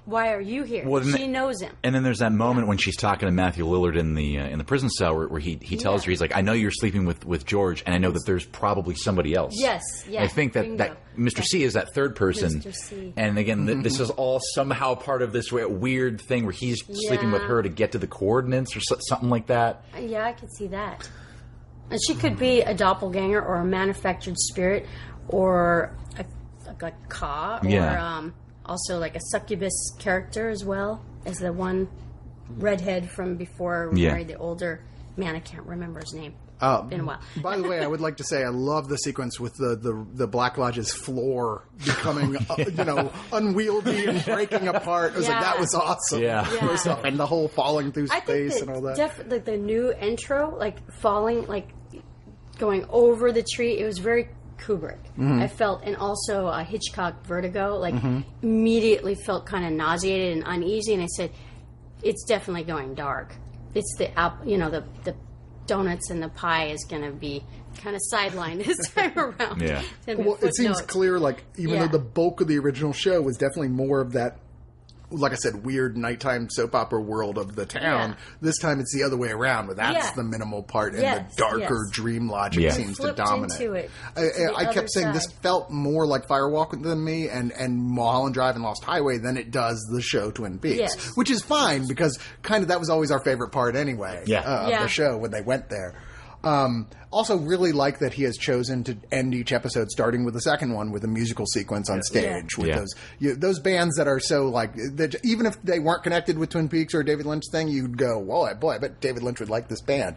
Speaker 4: why are you here?
Speaker 3: Well,
Speaker 4: She knows him.
Speaker 3: And then there's that moment when she's talking to Matthew Lillard in the prison cell where he tells her, he's like, I know you're sleeping with George, and I know that there's probably somebody else.
Speaker 4: Yes, yes.
Speaker 3: I think that Mr. C is that third person.
Speaker 4: Mr. C.
Speaker 3: And again, this is all somehow part of this weird thing where he's sleeping with her to get to the coordinates or something like that.
Speaker 4: Yeah, I could see that. And she could be a doppelganger or a manufactured spirit or a Ka or also like a succubus character as well as the one redhead from before we married the older man. I can't remember his name. Been a while.
Speaker 1: By the way, I would like to say I love the sequence with the Black Lodge's floor becoming, unwieldy and breaking apart. It was like, that was awesome.
Speaker 3: Yeah.
Speaker 1: First off, and the whole falling through space and all that.
Speaker 4: Like the new intro, like falling, like going over the tree, it was very Kubrick. I felt, and also Hitchcock Vertigo, like immediately felt kind of nauseated and uneasy, and I said, it's definitely going dark. It's the donuts and the pie is going to be kind of sidelined this time around.
Speaker 3: Yeah.
Speaker 1: Well, it seems clear, like, even though the bulk of the original show was definitely more of that, like I said, weird nighttime soap opera world of the town, this time it's the other way around, where that's the minimal part and the darker dream logic seems to dominate.
Speaker 4: Into it,
Speaker 1: I kept saying this felt more like Firewalk than me and Mulholland Drive and Lost Highway than it does the show Twin Peaks, which is fine because kind of that was always our favorite part anyway of the show when they went there. Also really like that he has chosen to end each episode starting with the second one with a musical sequence on stage with those bands that are so like that, even if they weren't connected with Twin Peaks or a David Lynch thing, you'd go, whoa, boy, I bet David Lynch would like this band.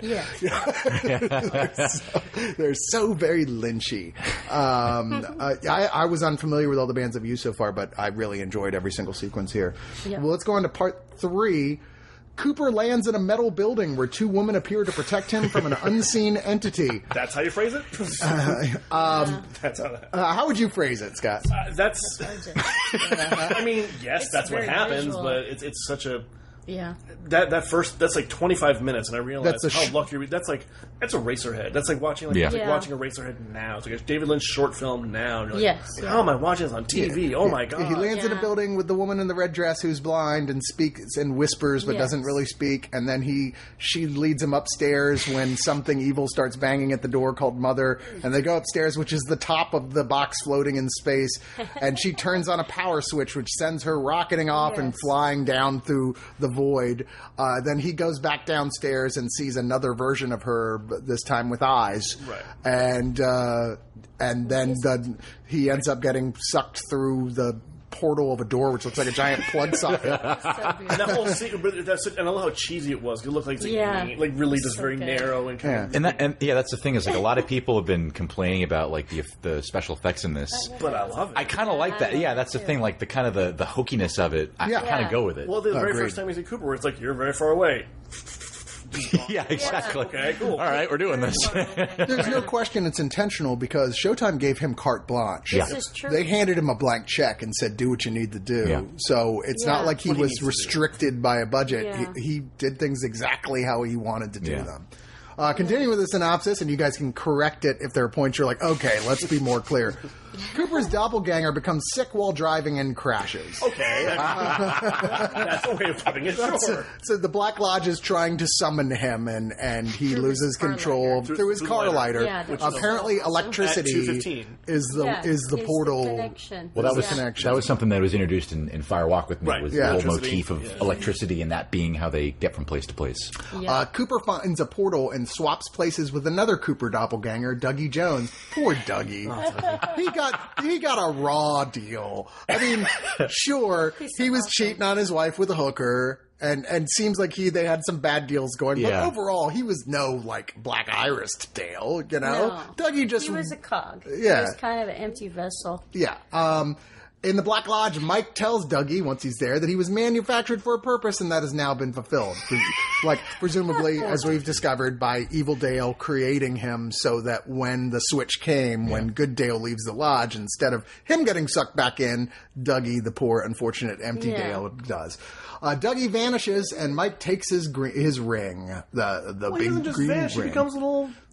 Speaker 1: They're so very Lynchy. I was unfamiliar with all the bands I've used so far, but I really enjoyed every single sequence here. Well, let's go on to part 3. Cooper lands in a metal building where 2 women appear to protect him from an unseen entity.
Speaker 5: That's how you phrase it? That's
Speaker 1: how would you phrase it, Scott?
Speaker 5: I mean, yes, that's what happens, visual. But it's such a...
Speaker 4: Yeah.
Speaker 5: That's like 25 minutes, and I realized how lucky that's Eraserhead. That's like watching watching Eraserhead now. It's like a David Lynch short film now. And you're like, how am I watching this on TV? Oh my god!
Speaker 1: He lands in a building with the woman in the red dress who's blind and speaks and whispers but doesn't really speak, and then she leads him upstairs when something evil starts banging at the door called Mother, and they go upstairs, which is the top of the box floating in space, and she turns on a power switch which sends her rocketing off and flying down through the void. Then he goes back downstairs and sees another version of her, this time with eyes. Right. And then he ends up getting sucked through the portal of a door, which looks like a giant plug socket.
Speaker 5: And that whole scene, and I love how cheesy it was. It looked like like really just very narrow and kind of.
Speaker 3: And that's the thing is like a lot of people have been complaining about like the special effects in this,
Speaker 5: but I love it.
Speaker 3: I kind of like that. Yeah, that's the thing. Like the kind of the hokiness of it. I kind of go with it.
Speaker 5: Well, the very first time we see Cooper, where it's like you're very far away.
Speaker 3: Yeah, exactly.
Speaker 5: Okay, cool.
Speaker 3: All right, we're doing this.
Speaker 1: There's no question it's intentional because Showtime gave him carte blanche.
Speaker 4: This is true.
Speaker 1: They handed him a blank check and said, do what you need to do. Yeah. So it's not like he was restricted by a budget. Yeah. He did things exactly how he wanted to do them. Continuing with the synopsis, and you guys can correct it if there are points you're like, okay, let's be more clear. Cooper's doppelganger becomes sick while driving and crashes.
Speaker 5: Okay. That's a way of putting it, sure.
Speaker 1: So the Black Lodge is trying to summon him, and he loses control through his car lighter. Yeah, apparently electricity is the portal.
Speaker 4: The connection.
Speaker 3: Well, that was something that was introduced in Firewalk with Me. Was the whole motif of electricity and that being how they get from place to place.
Speaker 1: Yeah. Cooper finds a portal and swaps places with another Cooper doppelganger, Dougie Jones. Poor Dougie. He got a raw deal. I mean, sure, he was cheating on his wife with a hooker, and seems like they had some bad deals going. But overall, he was no like Black Iris Dale, you know. No. Dougie he was
Speaker 4: a cog.
Speaker 1: Yeah,
Speaker 4: he was kind of an empty vessel.
Speaker 1: Yeah. In the Black Lodge, Mike tells Dougie, once he's there, that he was manufactured for a purpose and that has now been fulfilled. Like, presumably, as we've discovered, by Evil Dale creating him so that when the switch came, when Good Dale leaves the lodge, instead of him getting sucked back in, Dougie, the poor, unfortunate, empty Dale, does. Dougie vanishes and Mike takes his ring, the big green ring.
Speaker 5: He becomes a little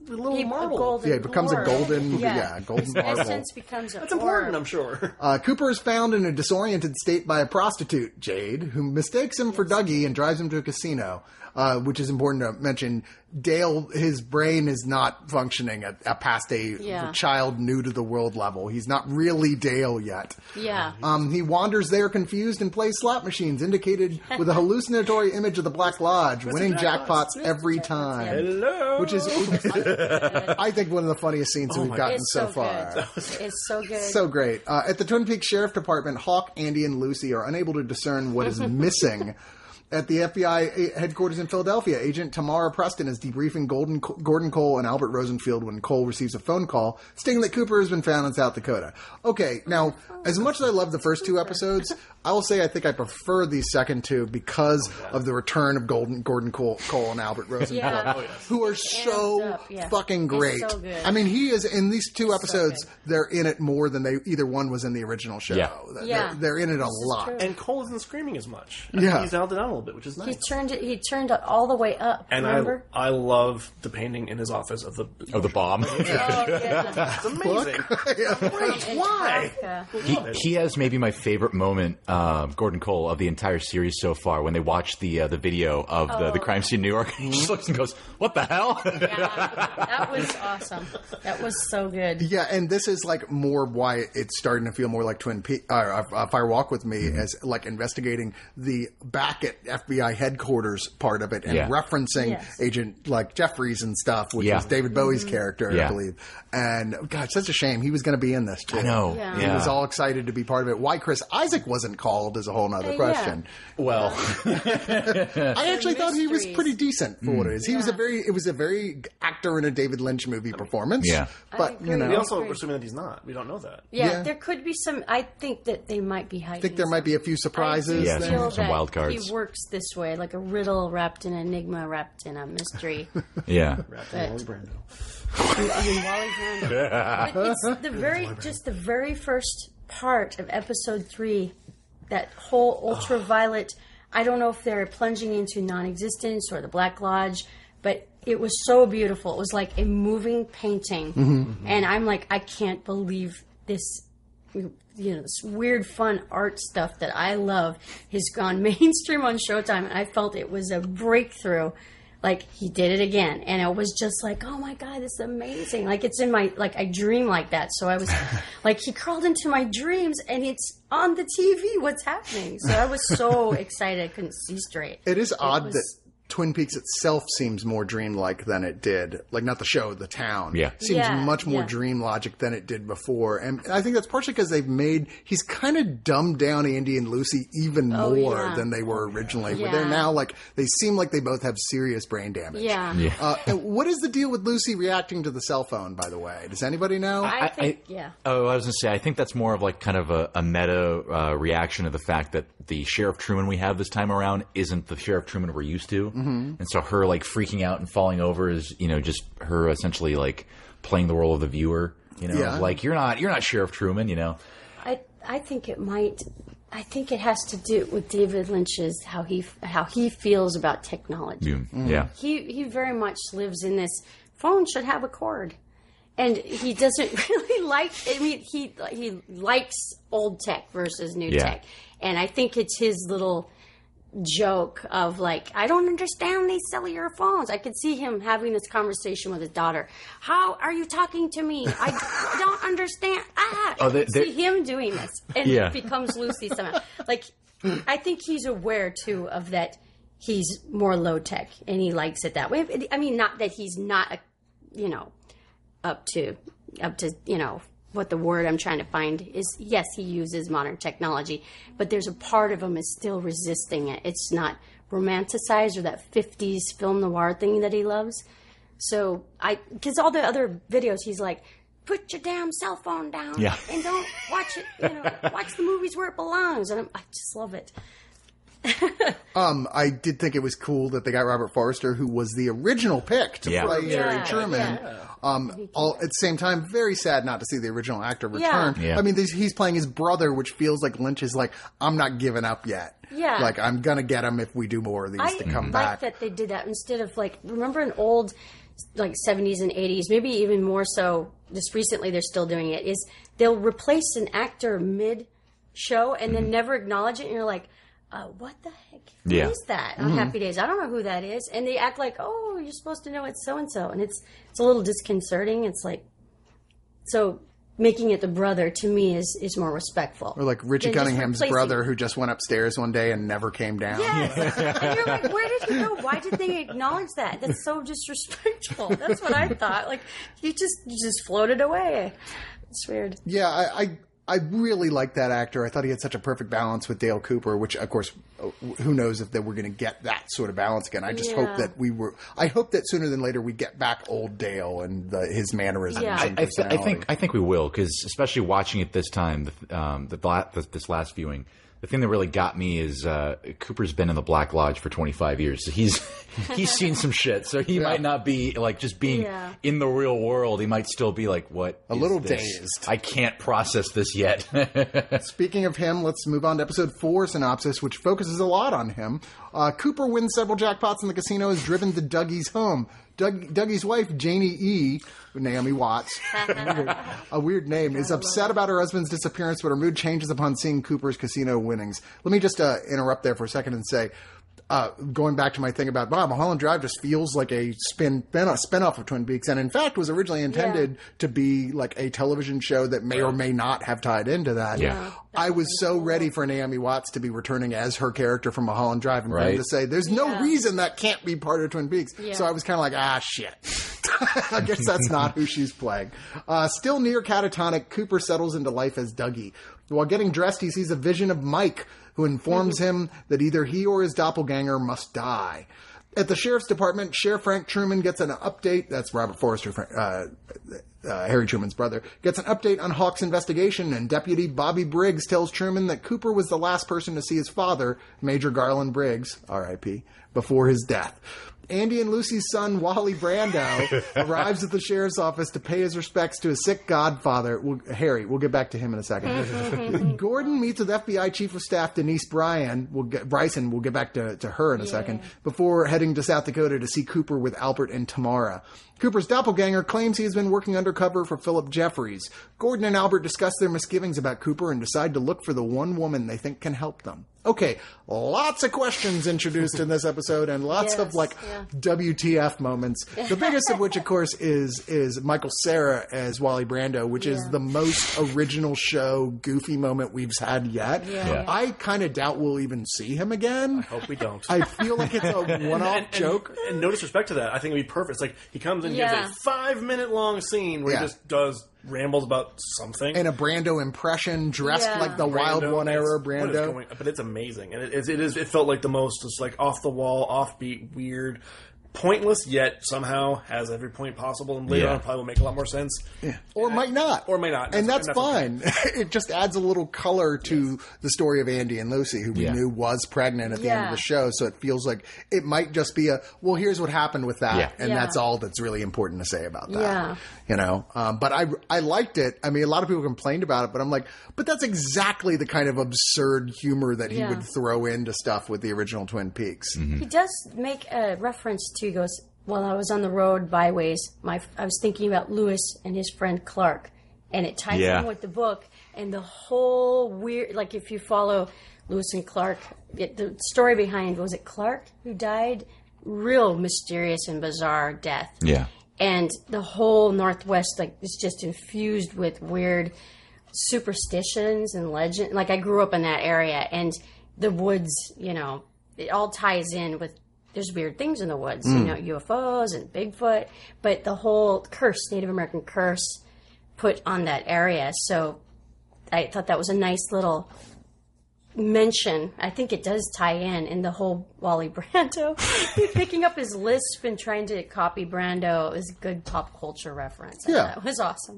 Speaker 5: little marble.
Speaker 4: golden
Speaker 1: Yeah, it becomes a
Speaker 4: orb.
Speaker 1: golden,
Speaker 4: Yeah,
Speaker 1: golden
Speaker 4: His
Speaker 1: marble.
Speaker 4: essence becomes a
Speaker 5: That's important, I'm sure.
Speaker 1: Cooper is found in a disoriented state by a prostitute, Jade, who mistakes him for Dougie and drives him to a casino, which is important to mention. Dale, his brain is not functioning at past a child new to the world level. He's not really Dale yet.
Speaker 4: Yeah.
Speaker 1: He wanders there confused and plays slot machines, indicated with a hallucinatory image of the Black Lodge, winning jackpots every time.
Speaker 5: Hello.
Speaker 1: Which is, I think, one of the funniest scenes we've gotten
Speaker 4: It's
Speaker 1: so
Speaker 4: so
Speaker 1: far.
Speaker 4: good. It's so good.
Speaker 1: So great. At the Twin Peaks Sheriff Department, Hawk, Andy, and Lucy are unable to discern what is missing. At the FBI headquarters in Philadelphia, Agent Tamara Preston is debriefing Gordon Cole and Albert Rosenfield when Cole receives a phone call stating that Cooper has been found in South Dakota. Okay, now, as much as I love the first two episodes, I will say I think I prefer these second two because of the return of Gordon Cole and Albert Rosenfield, who are so fucking great.
Speaker 4: So good.
Speaker 1: I mean, he is in these two episodes. They're in it more than either one was in the original show.
Speaker 3: Yeah.
Speaker 1: They're in it a lot.
Speaker 4: true.
Speaker 5: And Cole isn't screaming as much.
Speaker 1: Yeah.
Speaker 5: He's dialed it down a little bit, which is nice.
Speaker 4: He turned it all the way up.
Speaker 5: And
Speaker 4: remember?
Speaker 5: I love the painting in his office of the
Speaker 3: bomb.
Speaker 4: Oh, yeah.
Speaker 5: It's amazing.
Speaker 4: And
Speaker 5: Why?
Speaker 4: Kafka.
Speaker 3: He has maybe my favorite moment, Gordon Cole, of the entire series so far. When they watch the video of the crime scene in New York, he just looks and goes, "What the hell?"
Speaker 4: Yeah, that was awesome. That was so good.
Speaker 1: Yeah, and this is like more why it's starting to feel more like Twin Peaks, Fire Walk with Me, as like investigating the back at FBI headquarters part of it and referencing Agent like Jeffries and stuff, which was David Bowie's character, I believe. And God, such a shame he was going to be in this too.
Speaker 3: I know.
Speaker 4: Yeah.
Speaker 1: He was all excited to be part of it. Why Chris Isaac wasn't called is a whole nother question.
Speaker 3: Well,
Speaker 1: I actually thought he was
Speaker 4: mysteries.
Speaker 1: pretty decent for what it is. He was it was a very actor in a David Lynch movie performance.
Speaker 3: Yeah.
Speaker 1: But
Speaker 4: agree.
Speaker 1: you know,
Speaker 5: We also are assuming that he's not. We don't know that.
Speaker 4: Yeah, there could be some. I think that they might be hiding.
Speaker 1: I think there might be a few surprises.
Speaker 3: Yeah,
Speaker 1: there.
Speaker 4: feel
Speaker 3: some
Speaker 4: that
Speaker 3: wild cards.
Speaker 4: He works this way, like a riddle wrapped in an enigma, wrapped in a mystery.
Speaker 3: yeah.
Speaker 5: Wally Brando.
Speaker 4: I mean, Wally Brando. But it's the very first part of episode 3, that whole ultraviolet. I don't know if they're plunging into non-existence or the Black Lodge, but it was so beautiful. It was like a moving painting, and I'm like, I can't believe this. This weird, fun art stuff that I love has gone mainstream on Showtime, and I felt it was a breakthrough. Like, he did it again, and it was just like, oh my God, this is amazing. Like, it's in my, like, I dream like that. So I was, like, he crawled into my dreams, and it's on the TV. What's happening? So I was so excited I couldn't see straight.
Speaker 1: It is odd
Speaker 4: was-
Speaker 1: that Twin Peaks itself seems more dreamlike than it did. Like, not the show, the town.
Speaker 3: Yeah.
Speaker 1: Seems
Speaker 4: Yeah,
Speaker 1: much more
Speaker 4: yeah.
Speaker 1: dream logic than it did before. And I think that's partially because he's kind of dumbed down Andy and Lucy even more
Speaker 4: yeah.
Speaker 1: than they were originally. Where
Speaker 4: Yeah.
Speaker 1: they're now, like, they seem like they both have serious brain damage.
Speaker 4: Yeah.
Speaker 1: And what is the deal with Lucy reacting to the cell phone, by the way? Does anybody know?
Speaker 4: I think, yeah.
Speaker 3: Oh, I was going to say, I think that's more of like kind of a meta reaction to the fact that the Sheriff Truman we have this time around isn't the Sheriff Truman we're used to. Mm-hmm. And so her like freaking out and falling over is, just her essentially like playing the role of the viewer,
Speaker 1: Yeah.
Speaker 3: like you're not Sheriff Truman,
Speaker 4: I think it might. I think it has to do with David Lynch's how he feels about technology.
Speaker 3: Yeah.
Speaker 4: He very much lives in this phone should have a cord, and he doesn't really like. I mean, he likes old tech versus new
Speaker 3: Yeah.
Speaker 4: tech, and I think it's his little joke of like, I don't understand these cellular phones. I could see him having this conversation with his daughter. How are you talking to me? I don't understand.
Speaker 3: Oh,
Speaker 4: I see him doing this, and
Speaker 3: Yeah.
Speaker 4: it becomes Lucy somehow. Like, I think he's aware too of that. He's more low tech, and he likes it that way. I mean, not that he's not, up to what the word I'm trying to find is. Yes, he uses modern technology, but there's a part of him is still resisting it. It's not romanticized or that 50s film noir thing that he loves. So because all the other videos, he's like, put your damn cell phone down
Speaker 3: Yeah.
Speaker 4: and don't watch it, watch the movies where it belongs. And I just love it.
Speaker 1: I did think it was cool that they got Robert Forster, who was the original pick to
Speaker 3: Yeah.
Speaker 1: play Harry
Speaker 4: Yeah,
Speaker 1: Truman.
Speaker 4: yeah.
Speaker 1: All at the same time, very sad not to see the original actor return.
Speaker 3: Yeah.
Speaker 1: I mean, he's playing his brother, which feels like Lynch is like, I'm not giving up yet.
Speaker 4: Yeah.
Speaker 1: Like, I'm going to get him if we do more of these to come
Speaker 4: like
Speaker 1: back.
Speaker 4: that they did that instead of like, remember an old like 70s and 80s, maybe even more so. Just recently, they're still doing it. Is they'll replace an actor mid-show and then never acknowledge it, and you're like, what the heck? Who is that on Happy Days? I don't know who that is. And they act like, oh, you're supposed to know it's so-and-so. And it's a little disconcerting. It's like, so making it the brother, to me, is more respectful.
Speaker 1: Or like Richie Cunningham's brother who just went upstairs one day and never came down.
Speaker 4: Yes. And you're like, where did he go? Why did they acknowledge that? That's so disrespectful. That's what I thought. Like, you just floated away. It's weird.
Speaker 1: Yeah, I really like that actor. I thought he had such a perfect balance with Dale Cooper, which, of course, who knows if we're going to get that sort of balance again. I just hope that I hope that sooner than later we get back old Dale and his mannerisms and personality.
Speaker 3: I think we will, because especially watching it this time, this last viewing, the thing that really got me is Cooper's been in the Black Lodge for 25 years. So he's seen some shit. So he might not be like just being in the real world. He might still be like, what?
Speaker 1: A little
Speaker 3: this?
Speaker 1: dazed.
Speaker 3: I can't process this yet.
Speaker 1: Speaking of him, let's move on to episode 4 synopsis, which focuses a lot on him. Cooper wins several jackpots in the casino, is driven to Dougie's home. Dougie's wife, Janie E., Naomi Watts, a weird name, is upset about her husband's disappearance, but her mood changes upon seeing Cooper's casino winnings. Let me just interrupt there for a second and say, going back to my thing about Mulholland Drive just feels like a spin-off of Twin Peaks, and in fact was originally intended to be like a television show that may or may not have tied into that.
Speaker 3: Yeah.
Speaker 1: I was so ready for Naomi Watts to be returning as her character from Mulholland Drive and for him to say, there's no reason that can't be part of Twin Peaks. Yeah. So I was kind of like, shit. I guess that's not who she's playing. Still near catatonic, Cooper settles into life as Dougie. While getting dressed, he sees a vision of Mike, who informs him that either he or his doppelganger must die. At the sheriff's department, Sheriff Frank Truman gets an update. That's Robert Forster, Harry Truman's brother. Gets an update on Hawk's investigation, and Deputy Bobby Briggs tells Truman that Cooper was the last person to see his father, Major Garland Briggs, R.I.P., before his death. Andy and Lucy's son, Wally Brando, arrives at the sheriff's office to pay his respects to his sick godfather, Harry. We'll get back to him in a second. Gordon meets with FBI Chief of Staff Denise Bryson. We'll get back to her in a second, before heading to South Dakota to see Cooper with Albert and Tamara. Cooper's doppelganger claims he has been working undercover for Philip Jeffries. Gordon and Albert discuss their misgivings about Cooper and decide to look for the one woman they think can help them. Okay, lots of questions introduced in this episode and lots of WTF moments. The biggest of which, of course, is Michael Cera as Wally Brando, which is the most original show goofy moment we've had yet. I kind of doubt we'll even see him again.
Speaker 5: I hope we don't.
Speaker 1: I feel like it's a one-off joke.
Speaker 5: And no disrespect to that. I think it'd be perfect. It's like he comes and gives a 5-minute long scene where he just rambles about something.
Speaker 1: And a Brando impression dressed like the Wild One era Brando.
Speaker 5: But it's amazing. And it felt like the most just like off the wall, offbeat, weird, pointless, yet somehow has every point possible, and later on probably will make a lot more sense.
Speaker 1: Yeah. Or might not. And that's fine. It just adds a little color to the story of Andy and Lucy, who we knew was pregnant at the end of the show, so it feels like it might just be here's what happened with that, and that's all that's really important to say about that.
Speaker 4: Yeah.
Speaker 1: You know? But I liked it. I mean, a lot of people complained about it, but I'm like, but that's exactly the kind of absurd humor that he would throw into stuff with the original Twin Peaks.
Speaker 4: Mm-hmm. He does make a reference to, he goes, while I was on the road byways, I was thinking about Lewis and his friend Clark, and it ties in with the book, and the whole weird, like if you follow Lewis and Clark, the story behind, was it Clark who died? Real mysterious and bizarre death.
Speaker 3: Yeah.
Speaker 4: And the whole Northwest, like, is just infused with weird superstitions and legend. Like, I grew up in that area, and the woods, you know, it all ties in with, there's weird things in the woods, you know, UFOs and Bigfoot, but the whole curse, Native American curse, put on that area. So I thought that was a nice little mention. I think it does tie in the whole Wally Brando. Picking up his lisp and trying to copy Brando is a good pop culture reference. That was awesome.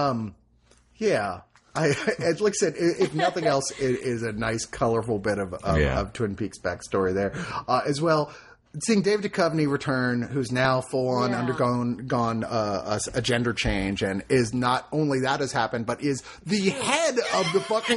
Speaker 1: Like I said, if nothing else, it is a nice, colorful bit of Twin Peaks backstory there. As well, seeing David Duchovny return, who's now full on gone a gender change, and is not only that has happened, but is the head of the fucking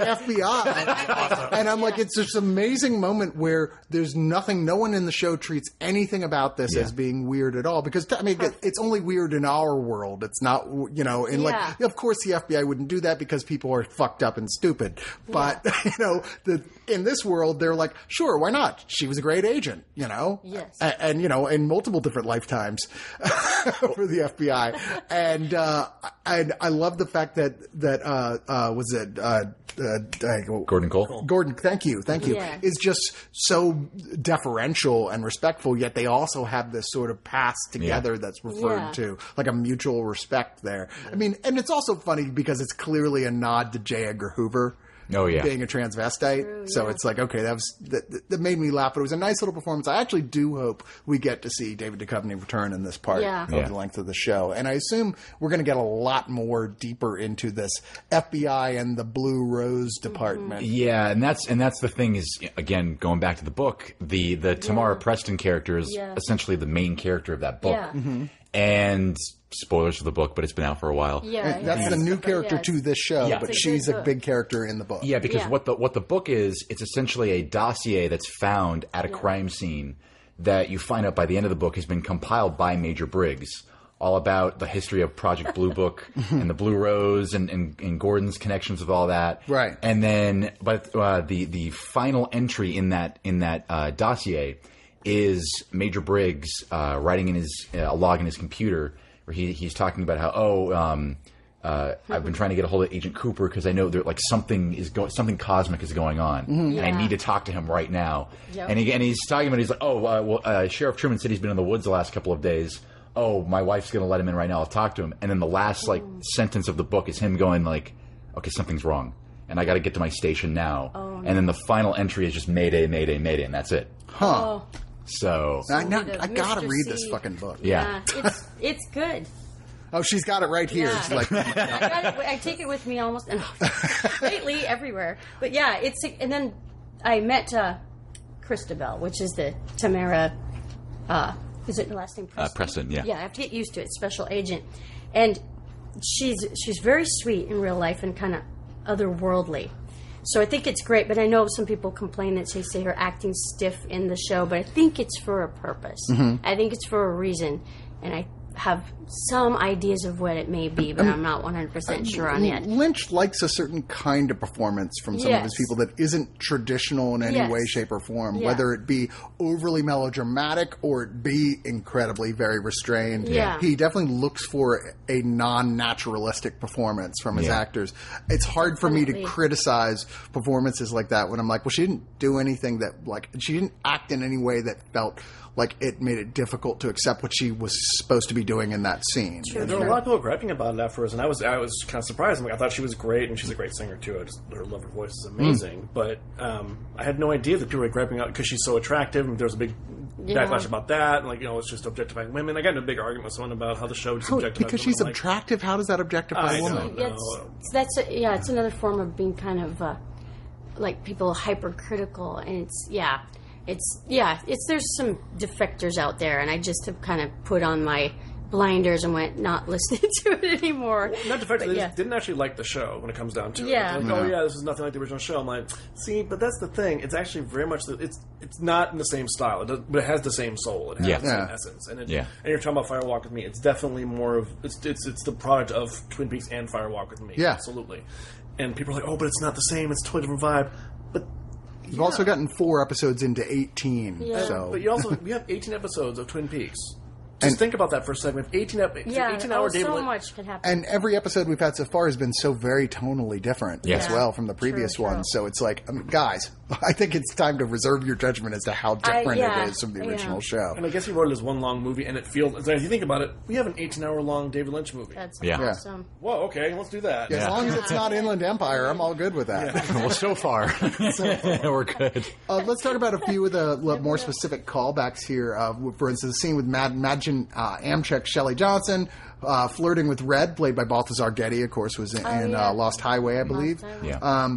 Speaker 1: FBI. And I'm like, it's this amazing moment where there's nothing, no one in the show treats anything about this as being weird at all. Because, I mean, it's only weird in our world. It's not, you know, in like, of course the FBI wouldn't do that because people are fucked up and stupid. But, you know, in this world, they're like, sure, why not? She was a great agent, you know?
Speaker 4: Yes.
Speaker 1: And you know, in multiple different lifetimes for the FBI. And I love the fact that was it,
Speaker 3: Gordon Cole.
Speaker 1: Gordon, thank you,
Speaker 4: Yeah.
Speaker 1: is just so deferential and respectful, yet they also have this sort of path together that's referred to, like a mutual respect there. I mean, and it's also funny because it's clearly a nod to J. Edgar Hoover.
Speaker 3: Oh, yeah.
Speaker 1: Being a transvestite. So it's like, okay, that made me laugh, but it was a nice little performance. I actually do hope we get to see David Duchovny return in this part over the length of the show. And I assume we're going to get a lot more deeper into this FBI and the Blue Rose department.
Speaker 3: Yeah, and that's the thing is, again, going back to the book, the Tamara Preston character is essentially the main character of that book. Yeah. And spoilers for the book, but it's been out for a while.
Speaker 4: Yeah,
Speaker 1: that's the new character to this show, but she's a big character in the book.
Speaker 3: Yeah, because what the book is, it's essentially a dossier that's found at a crime scene that you find out by the end of the book has been compiled by Major Briggs, all about the history of Project Blue Book and the Blue Rose and Gordon's connections with all that.
Speaker 1: Right.
Speaker 3: And then, but the final entry in that dossier is Major Briggs writing in a log in his computer where he's talking about how I've been trying to get a hold of Agent Cooper because I know there like something cosmic is going on and I need to talk to him right now. Yep. And he's talking about, he's like, Sheriff Truman said he's been in the woods the last couple of days. Oh, my wife's going to let him in right now. I'll talk to him. And then the last sentence of the book is him going like, okay, something's wrong and I got to get to my station now. Oh, no. And then the final entry is just Mayday, Mayday, Mayday, and that's it.
Speaker 1: Huh.
Speaker 4: Oh.
Speaker 1: So I gotta read this fucking book.
Speaker 3: Yeah.
Speaker 4: It's good.
Speaker 1: Oh, she's got it right here.
Speaker 4: Yeah.
Speaker 1: She's like,
Speaker 4: I take it with me almost lately everywhere. But yeah, and then I met Christabel, which is the Tamara. Is it the last name?
Speaker 3: Preston. Yeah.
Speaker 4: Yeah, I have to get used to it. Special agent, and she's very sweet in real life and kind of otherworldly. So I think it's great, but I know some people complain that they say her acting's stiff in the show, but I think it's for a purpose. Mm-hmm. I think it's for a reason, and I have some ideas of what it may be, but I'm not 100% sure on it.
Speaker 1: Lynch likes a certain kind of performance from some of his people that isn't traditional in any way, shape, or form, whether it be overly melodramatic or it be incredibly very restrained.
Speaker 4: Yeah.
Speaker 1: He definitely looks for a non-naturalistic performance from his actors. It's hard for me to criticize performances like that when I'm like, well, she didn't do anything that, like, she didn't act in any way that felt like it made it difficult to accept what she was supposed to be doing in that scene.
Speaker 5: There were a lot of people griping about it afterwards, and I was kind of surprised. I'm like, I thought she was great, and she's a great singer too. Her love her voice is amazing. But I had no idea that people were griping out because she's so attractive, and there was a big backlash about that. And like, you know, it's just objectifying women. I got in a big argument with someone about how the show just objectifies
Speaker 1: because she's
Speaker 5: women.
Speaker 1: attractive. How does that objectify a woman?
Speaker 4: It's another form of being kind of like people hypercritical, and there's some defectors out there, and I just have kind of put on my blinders and went not listening to it anymore.
Speaker 5: Well, not defectors, they just didn't actually like the show when it comes down to it. Like, this is nothing like the original show. I'm like, see, but that's the thing. It's actually very much it's not in the same style, but it has the same soul. It has the same essence. And and you're talking about Fire Walk with Me. It's definitely more of it's the product of Twin Peaks and Fire Walk with Me. Yeah, absolutely. And people are like, oh, but it's not the same. It's a totally different vibe. But
Speaker 1: you've also gotten 4 episodes into 18.
Speaker 5: Yeah.
Speaker 1: So.
Speaker 5: But we have 18 episodes of Twin Peaks. Just think about that for a second. 18 hour David
Speaker 4: so
Speaker 5: Lynch.
Speaker 4: much can happen.
Speaker 1: And every episode we've had so far has been so very tonally different as well from the previous ones. So it's like, guys, I think it's time to reserve your judgment as to how different it is from the original show.
Speaker 5: And I guess he wrote it as one long movie, and it feels, if you think about it, we have an 18-hour long David Lynch movie.
Speaker 4: That's awesome.
Speaker 5: Whoa, okay, let's do that.
Speaker 1: As long as it's not Inland Empire, I'm all good with that.
Speaker 3: Well, so far, we're good.
Speaker 1: Let's talk about a few of the more specific callbacks here. For instance, the scene with Imagine Amtrak Shelley Johnson flirting with Red, played by Balthazar Getty, of course, was in Lost Highway, I believe.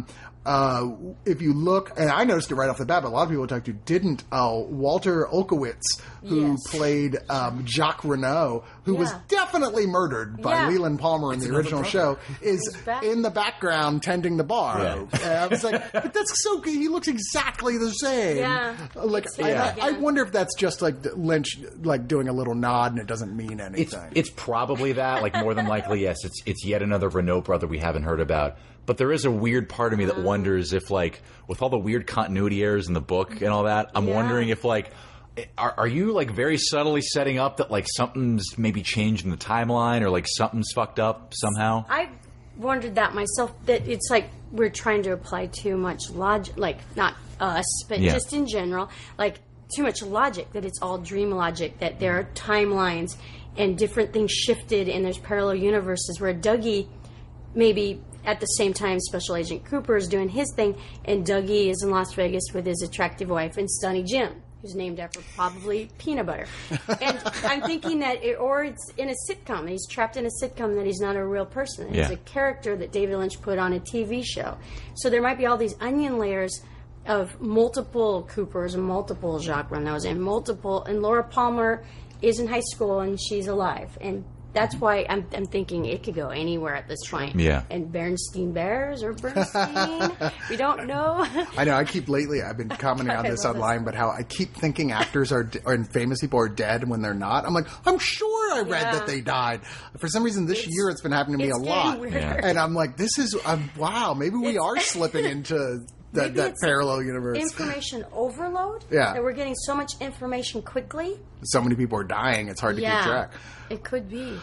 Speaker 1: if you look, and I noticed it right off the bat, but a lot of people I talked to didn't. Walter Olkowitz, who played Jacques Renault, who was definitely murdered by Leland Palmer in the original show, is in the background tending the bar. I was like, but that's so good. He looks exactly the same. I wonder if that's just like Lynch, like doing a little nod, and it doesn't mean anything.
Speaker 3: It's probably that. Like more than likely, yes. It's yet another Renault brother we haven't heard about. But there is a weird part of me that wonders if, like, with all the weird continuity errors in the book and all that, I'm wondering if, like, are you, like, very subtly setting up that, like, something's maybe changed in the timeline or, like, something's fucked up somehow?
Speaker 4: I wondered that myself, that it's like we're trying to apply too much logic, like, not us, but just in general, like, too much logic, that it's all dream logic, that there are timelines and different things shifted and there's parallel universes where Dougie maybe at the same time Special Agent Cooper is doing his thing and Dougie is in Las Vegas with his attractive wife and Stunny Jim, who's named after probably peanut butter. And I'm thinking that it's in a sitcom. He's trapped in a sitcom, that he's not a real person. It's a character that David Lynch put on a TV show. So there might be all these onion layers of multiple Coopers and multiple Jacques Renaults and Laura Palmer is in high school and she's alive. And that's why I'm thinking it could go anywhere at this point.
Speaker 3: Yeah.
Speaker 4: And Bernstein Bears or Bernstein, we don't know.
Speaker 1: I know. I've been commenting on this online, but how I keep thinking actors and famous people are dead when they're not. I'm like, I'm sure I read that they died. For some reason, this year it's been happening to me a lot, and I'm like, this is wow. Maybe we are slipping into that parallel universe.
Speaker 4: Information overload.
Speaker 1: Yeah.
Speaker 4: That we're getting so much information quickly.
Speaker 1: So many people are dying, it's hard to keep track.
Speaker 4: It could be.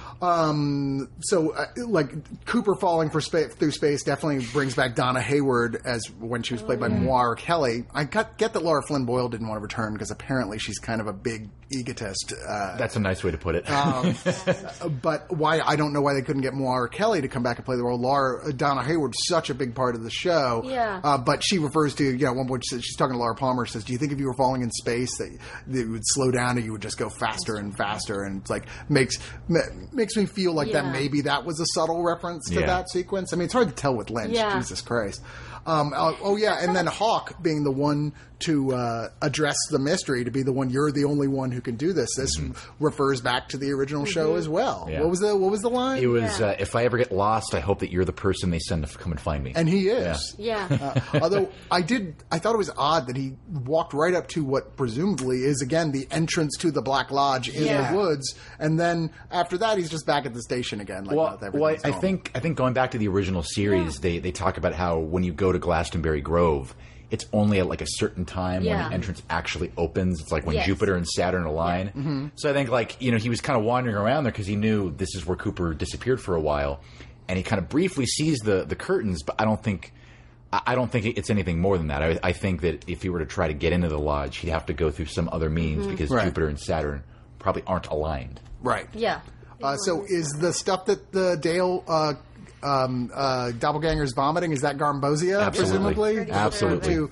Speaker 1: Like Cooper falling through space definitely brings back Donna Hayward as when she was played by Moira Kelly. I get that Laura Flynn Boyle didn't want to return because apparently she's kind of a big egotist.
Speaker 3: That's a nice way to put it.
Speaker 1: But I don't know why they couldn't get Moira Kelly to come back and play the role. Donna Hayward's such a big part of the show.
Speaker 4: Yeah.
Speaker 1: But she refers to, at one point she's talking to Laura Palmer, says, do you think if you were falling in space that it would slow down and you would just go faster and faster? And it's like makes me feel like that maybe that was a subtle reference to that sequence. I mean, it's hard to tell with Lynch.
Speaker 4: Yeah.
Speaker 1: Jesus Christ. And then Hawk being the one to address the mystery, to be the one, you're the only one who can do this. This refers back to the original show as well.
Speaker 3: Yeah.
Speaker 1: What was the line?
Speaker 3: It was, if I ever get lost, I hope that you're the person they send to come and find me.
Speaker 1: And he is.
Speaker 4: Yeah.
Speaker 1: Although I thought it was odd that he walked right up to what presumably is, again, the entrance to the Black Lodge in the woods. And then after that, he's just back at the station again.
Speaker 3: I think going back to the original series, they talk about how when you go to Glastonbury Grove, it's only at like a certain time when the entrance actually opens. It's like when Jupiter and Saturn align. Mm-hmm. So I think he was kind of wandering around there because he knew this is where Cooper disappeared for a while, and he kind of briefly sees the curtains. But I don't think it's anything more than that. I think that if he were to try to get into the lodge, he'd have to go through some other means because Jupiter and Saturn probably aren't aligned.
Speaker 1: Right.
Speaker 4: Yeah.
Speaker 1: So is the stuff that the Dale doppelganger's vomiting, is that Garmbosia?
Speaker 3: Absolutely.
Speaker 1: Presumably?
Speaker 3: Absolutely.
Speaker 1: To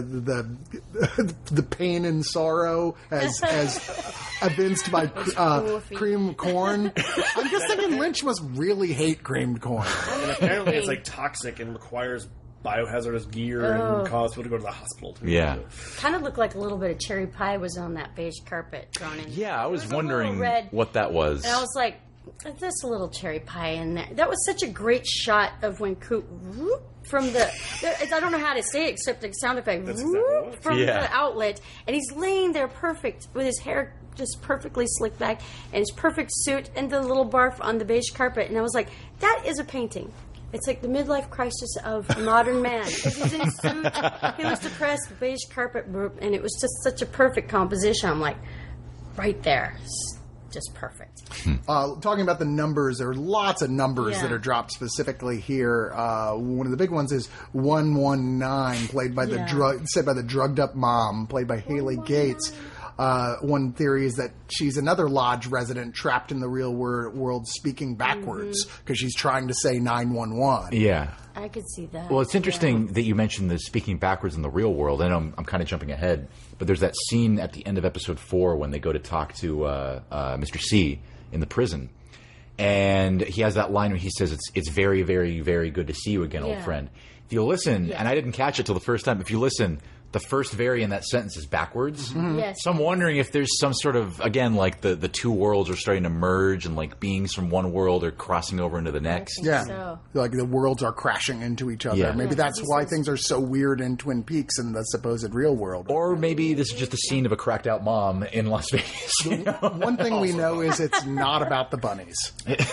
Speaker 1: the pain and sorrow as evinced by cream corn. I'm just thinking Lynch must really hate creamed corn.
Speaker 5: And apparently it's like toxic and requires biohazardous gear and cause people to go to the hospital.
Speaker 3: Yeah.
Speaker 4: Kind of looked like a little bit of cherry pie was on that beige carpet thrown in.
Speaker 3: Yeah, I was wondering what that was.
Speaker 4: And I was like, there's a little cherry pie in there. That was such a great shot of when Coop from I don't know how to say it except the sound effect from the outlet, and he's laying there perfect with his hair just perfectly slicked back and his perfect suit and the little barf on the beige carpet, and I was like, that is a painting. It's like the midlife crisis of a modern man. Because he's in a suit, he looks depressed, beige carpet, and it was just such a perfect composition. I'm like, right there. Just perfect.
Speaker 1: Talking about the numbers, there are lots of numbers that are dropped specifically here. One of the big ones is 119, played by said by the drugged up mom, played by Haley Gates. One theory is that she's another lodge resident trapped in the real world speaking backwards because she's trying to say 911.
Speaker 3: Yeah.
Speaker 4: I could see that.
Speaker 3: Well, it's interesting that you mentioned the speaking backwards in the real world. I know I'm kind of jumping ahead, but there's that scene at the end of episode 4 when they go to talk to Mr. C in the prison. And he has that line where he says, it's very, very, very good to see you again, old friend. if you listen, and I didn't catch it till the first time, if you listen, the first vary in that sentence is backwards.
Speaker 4: Yes.
Speaker 3: So I'm wondering if there's some sort of, again, like the two worlds are starting to merge and like beings from one world are crossing over into the next.
Speaker 1: Yeah.
Speaker 4: So.
Speaker 1: Like the worlds are crashing into each other.
Speaker 3: Yeah.
Speaker 1: Maybe that's why things are so weird in Twin Peaks in the supposed real world.
Speaker 3: Or maybe this is just a scene of a cracked out mom in Las Vegas. You know?
Speaker 1: One thing we know is it's not about the bunnies.
Speaker 4: Or is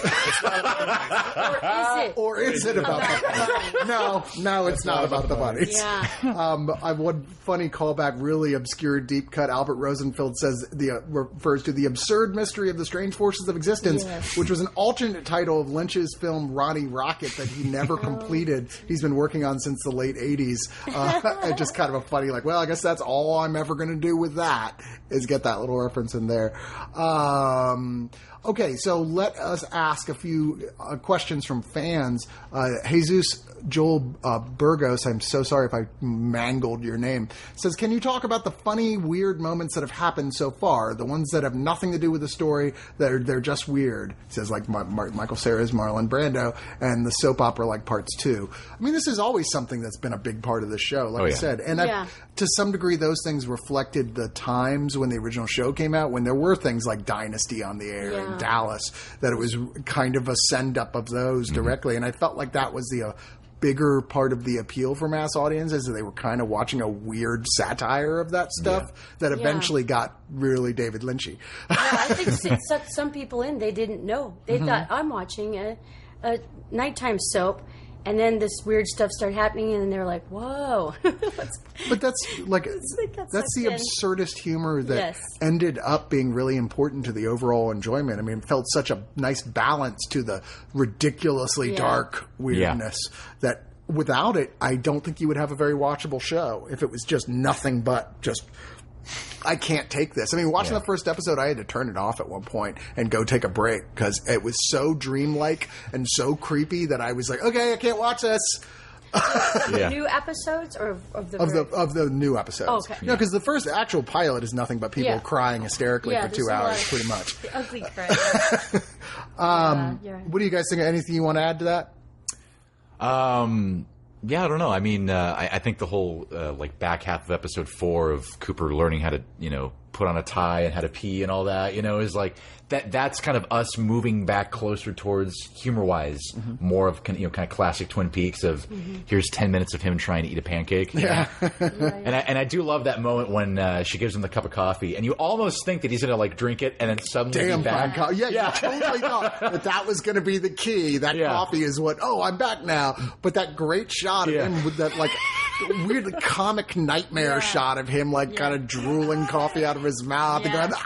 Speaker 4: it?
Speaker 1: Or is it about the bunnies? No, it's not about the bunnies.
Speaker 4: Yeah.
Speaker 1: One funny callback, really obscure deep cut. Albert Rosenfeld says refers to the absurd mystery of the strange forces of existence, which was an alternate title of Lynch's film Ronnie Rocket that he never completed. He's been working on since the late 80s. And just kind of a funny, like, well, I guess that's all I'm ever going to do with that is get that little reference in there. Okay, so let us ask a few questions from fans. Jesus Joel Burgos, I'm so sorry if I mangled your name, says, can you talk about the funny, weird moments that have happened so far? The ones that have nothing to do with the story, they're just weird. He says, like Michael Cera's Marlon Brando and the soap opera like parts 2. I mean, this is always something that's been a big part of the show, like I said. And to some degree, those things reflected the times when the original show came out, when there were things like Dynasty on the air and Dallas, that it was kind of a send-up of those directly. And I felt like that was the bigger part of the appeal for mass audiences, that they were kind of watching a weird satire of that stuff that eventually got really David Lynchy.
Speaker 4: I think it sucked some people in. They didn't know. They thought, I'm watching a nighttime soap. And then this weird stuff started happening, and they were like, whoa.
Speaker 1: But that's like that's the absurdist humor that ended up being really important to the overall enjoyment. I mean, it felt such a nice balance to the ridiculously dark weirdness that without it, I don't think you would have a very watchable show if it was just nothing but just... I can't take this. I mean, watching the first episode, I had to turn it off at one point and go take a break because it was so dreamlike and so creepy that I was like, okay, I can't watch this.
Speaker 4: New episodes or of
Speaker 1: the new episodes?
Speaker 4: Oh, okay.
Speaker 1: No, because the first actual pilot is nothing but people crying hysterically for 2 hours, pretty much.
Speaker 4: The ugly cry.
Speaker 1: What do you guys think? Anything you want to add to that?
Speaker 3: Yeah, I don't know. I mean, I think the whole like back half of episode 4 of Cooper learning how to, put on a tie and how to pee and all that, is like that's kind of us moving back closer towards humor-wise, more of kind of classic Twin Peaks of here's 10 minutes of him trying to eat a pancake. And I do love that moment when she gives him the cup of coffee, and you almost think that he's going to like drink it, and then suddenly be back.
Speaker 1: You totally thought that was going to be the key. That coffee is what. Oh, I'm back now. But that great shot of him with that like weird comic nightmare shot of him like kind of drooling coffee out of his mouth and going,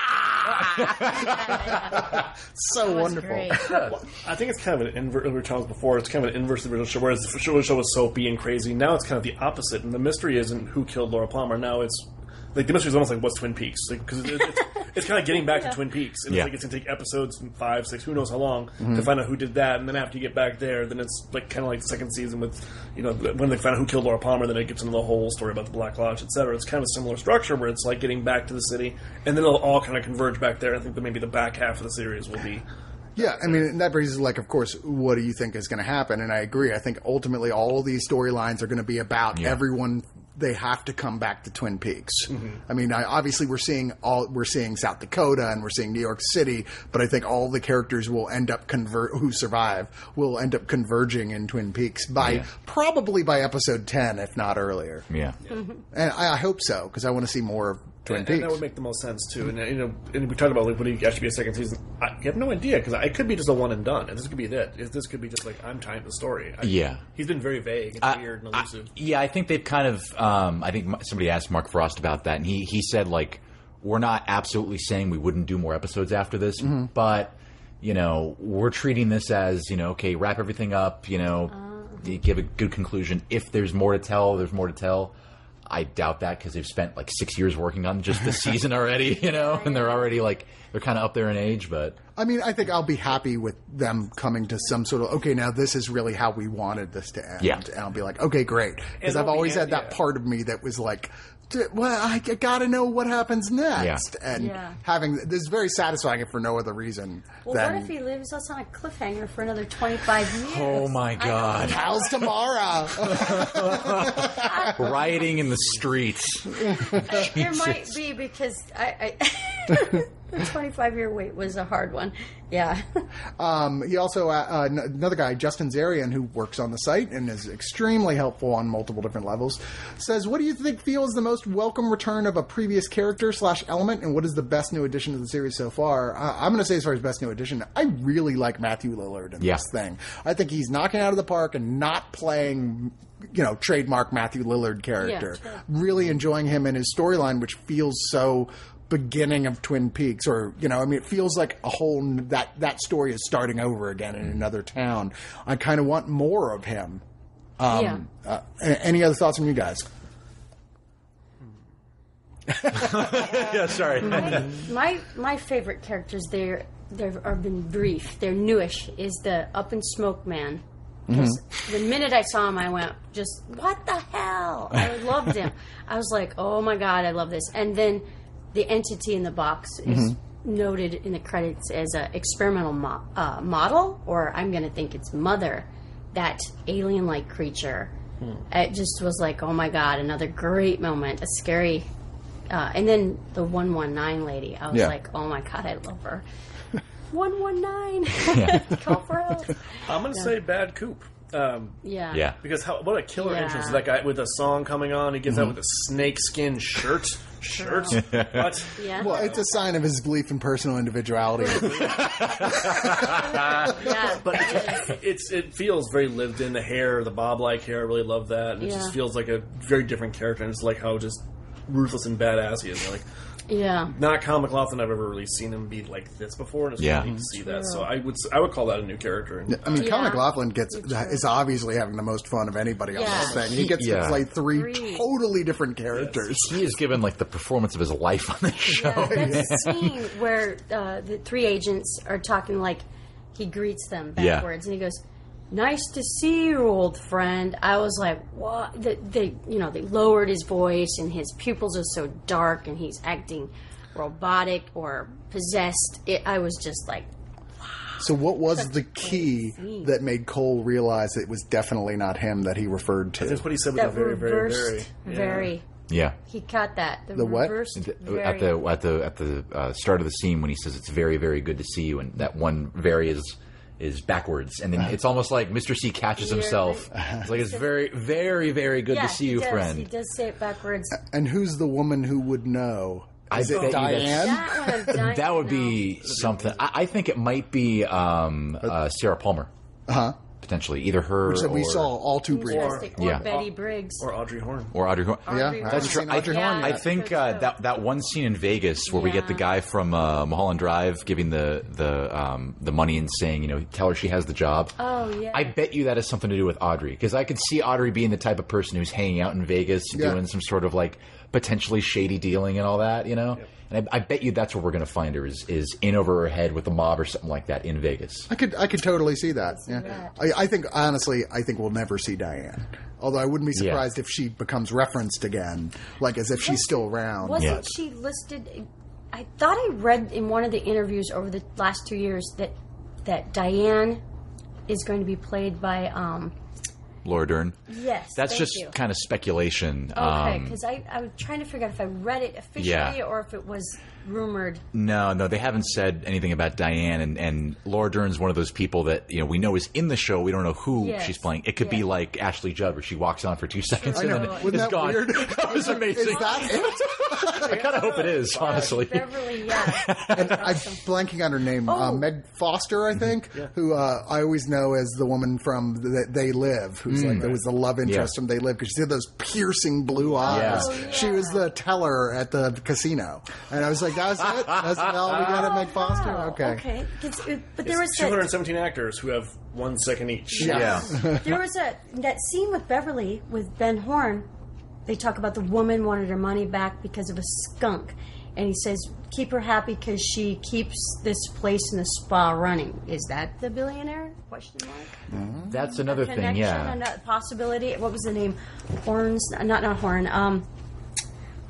Speaker 1: so wonderful.
Speaker 5: Well, I think it's kind of an inverse. We were talking before. It's kind of an inverse of the original show. Whereas the show was soapy and crazy. Now it's kind of the opposite. And the mystery isn't who killed Laura Palmer. Now it's like the mystery is almost like what's Twin Peaks? Because it's kind of getting back to Twin Peaks. And it's like it's going to take episodes 5, 6, who knows how long to find out who did that. And then after you get back there, then it's like kind of like the second season with when they find out who killed Laura Palmer. Then it gets into the whole story about the Black Lodge, etc. It's kind of a similar structure where it's like getting back to the city, and then it'll all kind of converge back there. I think that maybe the back half of the series will be.
Speaker 1: Yeah, I mean, that brings us, like, of course, what do you think is going to happen? And I agree. I think ultimately all these storylines are going to be about everyone. They have to come back to Twin Peaks. I mean, obviously we're seeing South Dakota and we're seeing New York City, but I think all the characters will end up who survive will end up converging in Twin Peaks probably by episode 10, if not earlier.
Speaker 3: Yeah,
Speaker 1: and I hope so because I want to see more of Twin Peaks.
Speaker 5: And that would make the most sense too. And and we talked about like would it actually be a second season? I have no idea because it could be just a one and done, and this could be it. This could be just like I'm tying the story. He's been very vague and weird and elusive.
Speaker 3: I think they've kind of. I think somebody asked Mark Frost about that, and he said like we're not absolutely saying we wouldn't do more episodes after this, but we're treating this as okay, wrap everything up. Give a good conclusion. If there's more to tell, there's more to tell. I doubt that because they've spent like 6 years working on just this season already, and they're already like, they're kind of up there in age, but.
Speaker 1: I mean, I think I'll be happy with them coming to some sort of, okay, now this is really how we wanted this to end.
Speaker 3: Yeah.
Speaker 1: And I'll be like, okay, great. Because I've always had that part of me that was like, well, I gotta know what happens next.
Speaker 3: Yeah.
Speaker 1: And
Speaker 4: Yeah.
Speaker 1: having this is very satisfying for no other reason
Speaker 4: Well,
Speaker 1: than
Speaker 4: what if he leaves us on a cliffhanger for another 25 years?
Speaker 3: Oh my God.
Speaker 1: How's tomorrow?
Speaker 3: Rioting in the streets.
Speaker 4: There might be, because I the 25-year wait was a hard one. Yeah.
Speaker 1: He also, another guy, Justin Zarian, who works on the site and is extremely helpful on multiple different levels, says, what do you think feels the most welcome return of a previous character / element, and what is the best new addition to the series so far? I'm going to say, as far as best new addition, I really like Matthew Lillard in this thing. I think he's knocking it out of the park and not playing, trademark Matthew Lillard character.
Speaker 4: Yeah, sure.
Speaker 1: Really enjoying him and his storyline, which feels so beginning of Twin Peaks, or it feels like a whole that story is starting over again in another town. I kind of want more of him. Any other thoughts from you guys?
Speaker 3: Yeah, sorry.
Speaker 4: My favorite characters there have been brief. They're newish. Is the Up in Smoke man. Because the minute I saw him, I went, just, what the hell? I loved him. I was like, oh my God, I love this. And then the entity in the box is noted in the credits as an experimental model, or I'm going to think it's Mother, that alien-like creature. It just was like, oh my God, another great moment, a scary... and then the 119 lady, I was like, oh my God, I love her. 119! Call for help.
Speaker 5: I'm going to say Bad Coop.
Speaker 4: Yeah.
Speaker 5: Because what a killer
Speaker 4: Yeah.
Speaker 5: entrance. That guy with a song coming on, he gets out with a snakeskin shirt. What?
Speaker 4: Yeah.
Speaker 1: Well, it's a sign of his belief in personal individuality.
Speaker 4: Yeah.
Speaker 5: But it feels very lived in. The hair, the bob-like hair, I really love that. And it
Speaker 4: Yeah.
Speaker 5: just feels like a very different character. And it's like how just ruthless and badass he is. Like,
Speaker 4: Yeah.
Speaker 5: not Kyle MacLachlan I've ever really seen him be like this before, and it's really neat to see that. So I would call that a new character.
Speaker 1: I mean, Kyle
Speaker 4: Yeah.
Speaker 1: MacLachlan is obviously having the most fun of anybody on this
Speaker 4: Yeah.
Speaker 1: thing. He gets to play three
Speaker 4: Three.
Speaker 1: totally different characters.
Speaker 3: He is given like the performance of his life on this show.
Speaker 4: That scene where the three agents are talking, like, he greets them backwards, and he goes, "Nice to see you, old friend." I was like, what? They lowered his voice, and his pupils are so dark, and he's acting robotic or possessed. I was just like,
Speaker 1: So what was
Speaker 4: Such
Speaker 1: the
Speaker 4: a great
Speaker 1: key
Speaker 4: scene.
Speaker 1: that made Cole realize it was definitely not him that he referred to?
Speaker 5: That's what he said with
Speaker 4: that
Speaker 5: the very, very, very.
Speaker 4: reversed, very.
Speaker 3: Yeah.
Speaker 4: He caught that.
Speaker 1: The what?
Speaker 4: Reversed,
Speaker 3: At
Speaker 4: very.
Speaker 3: the start of the scene when he says it's very, very good to see you, and that one very is backwards, and then it's almost like Mr. C catches himself. It's like it's very, very, very good
Speaker 4: Yeah,
Speaker 3: to see
Speaker 4: he
Speaker 3: you,
Speaker 4: does.
Speaker 3: friend.
Speaker 4: He does say it backwards.
Speaker 1: And who's the woman who would know?
Speaker 3: I
Speaker 1: Is
Speaker 3: bet
Speaker 1: it
Speaker 3: you
Speaker 1: Diane?
Speaker 4: That one, Diane,
Speaker 3: That would
Speaker 4: no.
Speaker 3: be something. I think it might be Sarah Palmer.
Speaker 1: Uh-huh.
Speaker 3: Potentially, either her
Speaker 1: Which we
Speaker 3: or,
Speaker 1: saw all too briefly.
Speaker 4: Fantastic. Or
Speaker 3: Yeah.
Speaker 4: Betty Briggs.
Speaker 5: Or Audrey Horn.
Speaker 3: or Audrey Horn.
Speaker 1: Yeah,
Speaker 4: Audrey
Speaker 1: I
Speaker 4: Horn.
Speaker 1: haven't seen Audrey Horn
Speaker 3: I
Speaker 1: yet.
Speaker 3: think
Speaker 4: Good show.
Speaker 3: that one scene in Vegas where we get the
Speaker 4: Yeah.
Speaker 3: guy from Mulholland Drive giving the money and saying, tell her she has the job.
Speaker 4: Oh, yeah.
Speaker 3: I bet you that has something to do with Audrey, because I could see Audrey being the type of person who's hanging out in Vegas
Speaker 1: Yeah.
Speaker 3: doing some sort of like potentially shady dealing and all that, And I bet you that's where we're going to find her is in over her head with the mob or something like that in Vegas.
Speaker 1: I could totally see that. Yeah.
Speaker 4: that.
Speaker 1: I think honestly, we'll never see Diane. Although I wouldn't be surprised if she becomes referenced again, like as if she's still around.
Speaker 4: Wasn't
Speaker 3: Yeah.
Speaker 4: she listed? I thought I read in one of the interviews over the last 2 years that Diane is going to be played by.
Speaker 3: Laura Dern.
Speaker 4: Yes,
Speaker 3: That's
Speaker 4: thank
Speaker 3: just
Speaker 4: you.
Speaker 3: kind of speculation.
Speaker 4: Okay, because I was trying to figure out if I read it officially
Speaker 3: Yeah.
Speaker 4: or if it was rumored.
Speaker 3: No, they haven't said anything about Diane, and Laura Dern's one of those people that we know is in the show. We don't know who
Speaker 4: Yes.
Speaker 3: she's playing. It could be
Speaker 4: Yeah.
Speaker 3: like Ashley Judd, where she walks on for 2 seconds
Speaker 1: I
Speaker 3: and
Speaker 1: know.
Speaker 3: then
Speaker 1: Wouldn't
Speaker 3: it's
Speaker 1: that
Speaker 3: gone.
Speaker 1: weird?
Speaker 3: That was amazing.
Speaker 1: Is that it?
Speaker 3: I kind of hope it is, honestly.
Speaker 4: Beverly, yeah.
Speaker 1: And I'm blanking on her name.
Speaker 4: Oh.
Speaker 1: Meg Foster, I think, who I always know as the woman from They Live, who's like there was the love interest from They Live because she had those piercing blue eyes.
Speaker 3: Yeah.
Speaker 4: Oh, yeah.
Speaker 1: She was the teller at the casino, and I was like, "That's it. That's all we got at Meg Foster."
Speaker 4: Wow.
Speaker 1: Okay.
Speaker 4: But there was that,
Speaker 5: 217 actors who have 1 second each.
Speaker 3: Yeah.
Speaker 4: there was that scene with Beverly with Ben Horn. They talk about the woman wanted her money back because of a skunk, and he says, "Keep her happy because she keeps this place in the spa running." Is that the billionaire? Question mark.
Speaker 3: That's another thing,
Speaker 4: Connection,
Speaker 3: yeah.
Speaker 4: a possibility. What was the name? Horns? Not Horn.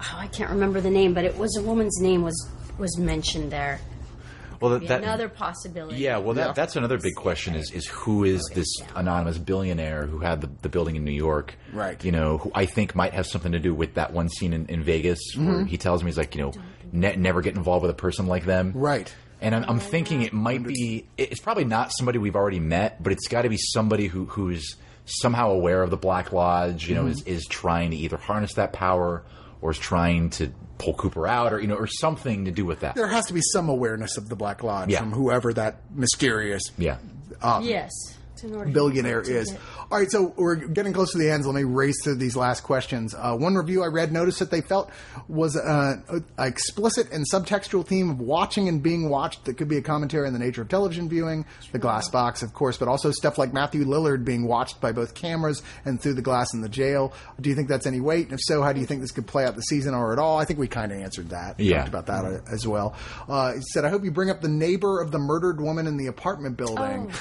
Speaker 4: I can't remember the name, but it was a woman's name was mentioned there.
Speaker 3: Well,
Speaker 4: Another possibility.
Speaker 3: Yeah, well, that's another big question is who is this anonymous billionaire who had the building in New York?
Speaker 1: Right.
Speaker 3: You know, who I think might have something to do with that one scene in Vegas where he tells me, he's like, you know, never get involved with a person like them.
Speaker 1: Right.
Speaker 3: And I'm thinking it might be, it's probably not somebody we've already met, but it's got to be somebody who's somehow aware of the Black Lodge, you know, is trying to either harness that power or is trying to pull Cooper out, or you know, or something to do with that.
Speaker 1: There has to be some awareness of the Black Lodge from whoever that mysterious
Speaker 4: yes.
Speaker 1: billionaire is. All right, so we're getting close to the end. So let me race through these last questions. One review I read noticed that they felt was an explicit and subtextual theme of watching and being watched that could be a commentary on the nature of television viewing, the glass box, of course, but also stuff like Matthew Lillard being watched by both cameras and through the glass in the jail. Do you think that's any weight? And if so, how do you think this could play out the season or at all? I think we kind of answered that.
Speaker 3: Yeah.
Speaker 1: Talked about that as well. He said, I hope you bring up the neighbor of the murdered woman in the apartment building.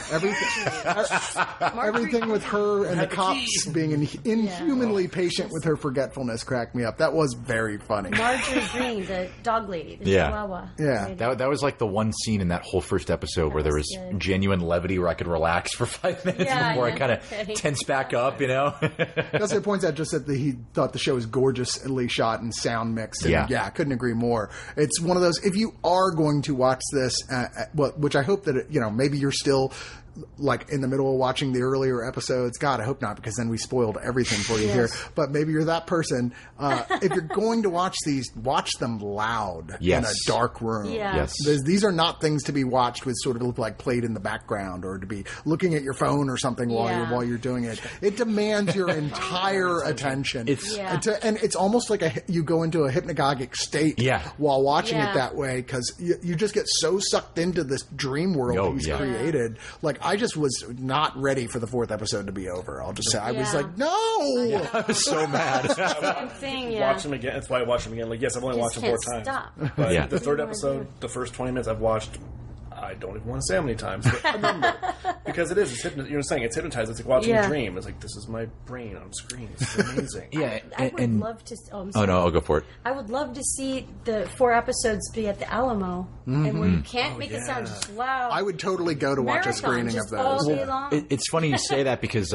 Speaker 1: Everything with her and the cops being inhumanly patient with her forgetfulness cracked me up. That was very funny.
Speaker 4: Marjorie Green, the dog lady, the Chihuahua.
Speaker 1: Yeah.
Speaker 3: That was like the one scene in that whole first episode where there was genuine levity where I could relax for 5 minutes before I kind of tense back up, you know?
Speaker 1: That's it points out just that he thought the show was gorgeously shot and sound mixed. And I couldn't agree more. It's one of those, if you are going to watch this, which I hope that, you know, maybe you're still like in the middle of watching the earlier episodes. God, I hope not, because then we spoiled everything for you here. But maybe you're that person. If you're going to watch these, watch them loud in a dark room.
Speaker 3: Yes.
Speaker 1: These are not things to be watched with sort of like played in the background or to be looking at your phone or something while you're doing it. It demands your entire attention. And it's almost like you go into a hypnagogic state while watching it that way, because you just get so sucked into this dream world he's created. Like, I just was not ready for the 4th episode to be over. I'll just say, I was like, no!
Speaker 3: I was so mad.
Speaker 4: Same thing,
Speaker 5: Watch them again. That's why I watch them again. Like, yes, I've only watched them 4 times.
Speaker 4: Stop.
Speaker 5: But the 3rd episode, the first 20 minutes I've watched, I don't even want to say how many times, but a number. Because it is. You're saying it's hypnotized. It's like watching a dream. It's like, this is my brain on screen. It's amazing.
Speaker 4: I would love to...
Speaker 3: Oh, no, I'll go for it.
Speaker 4: I would love to see the 4 episodes be at the Alamo, and where you can't make it sound just loud.
Speaker 1: I would totally go to watch a screening of those.
Speaker 4: All day long.
Speaker 3: It's funny you say that because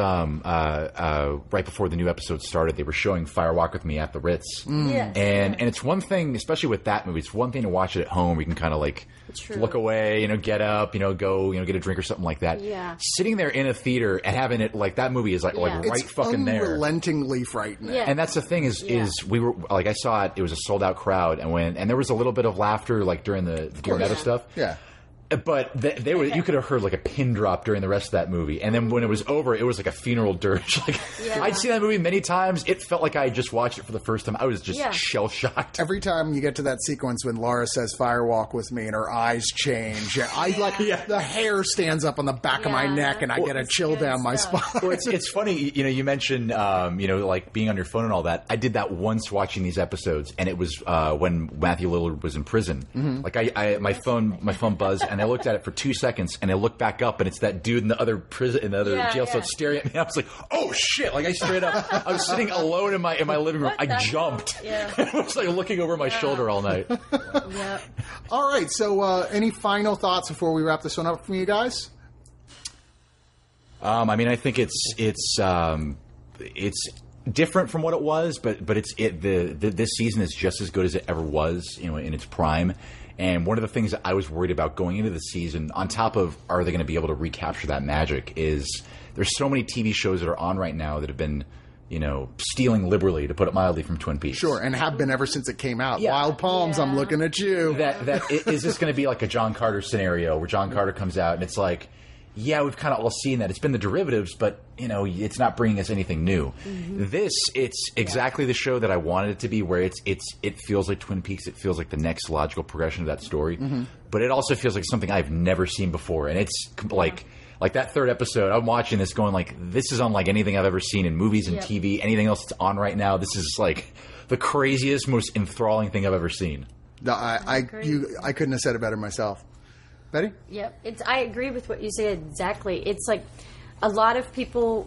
Speaker 3: right before the new episode started, they were showing Fire Walk with Me at the Ritz. And it's one thing, especially with that movie, it's one thing to watch it at home where you can kind of like look away, you know, get up, you know, go, you know, get a drink or something like that. Sitting there in a theater and having it like that movie is like right
Speaker 1: it's
Speaker 3: fucking there.
Speaker 1: Unrelentingly frightening.
Speaker 3: And that's the thing is we were like, I saw it. It was a sold out crowd, and there was a little bit of laughter like during the other stuff. But you could have heard like a pin drop during the rest of that movie, and then when it was over, it was like a funeral dirge. Like I'd seen that movie many times. It felt like I had just watched it for the first time. I was just shell shocked.
Speaker 1: Every time you get to that sequence when Laura says "Fire Walk with Me" and her eyes change, the hair stands up on the back of my neck, and I get a chill down my spine.
Speaker 3: Well, it's funny, you know. You mentioned you know, like being on your phone and all that. I did that once watching these episodes, and it was when Matthew Lillard was in prison. Like my phone buzzed. And I looked at it for 2 seconds, and I looked back up, and it's that dude in the other prison, in the other jail cell, staring at me. I was like, "Oh shit!" Like I straight up, I was sitting alone in my living room. I jumped. I was like looking over my shoulder all night.
Speaker 1: All right. So, any final thoughts before we wrap this one up from you guys?
Speaker 3: I mean, I think it's different from what it was, but this season is just as good as it ever was, you know, in its prime. And one of the things that I was worried about going into the season, on top of are they going to be able to recapture that magic, is there's so many TV shows that are on right now that have been, you know, stealing liberally, to put it mildly, from Twin Peaks.
Speaker 1: Sure, and have been ever since it came out. Wild Palms, I'm looking at you.
Speaker 3: Is this going to be like a John Carter scenario where John Carter comes out and it's like, yeah, we've kind of all seen that. It's been the derivatives, but, you know, it's not bringing us anything new. It's exactly the show that I wanted it to be, where it feels like Twin Peaks. It feels like the next logical progression of that story. But it also feels like something I've never seen before. And it's like that 3rd episode, I'm watching this going like, this is unlike anything I've ever seen in movies and TV, anything else that's on right now. This is like the craziest, most enthralling thing I've ever seen.
Speaker 1: No, I couldn't have said it better myself. Betty?
Speaker 4: Yep. I agree with what you said exactly. It's like a lot of people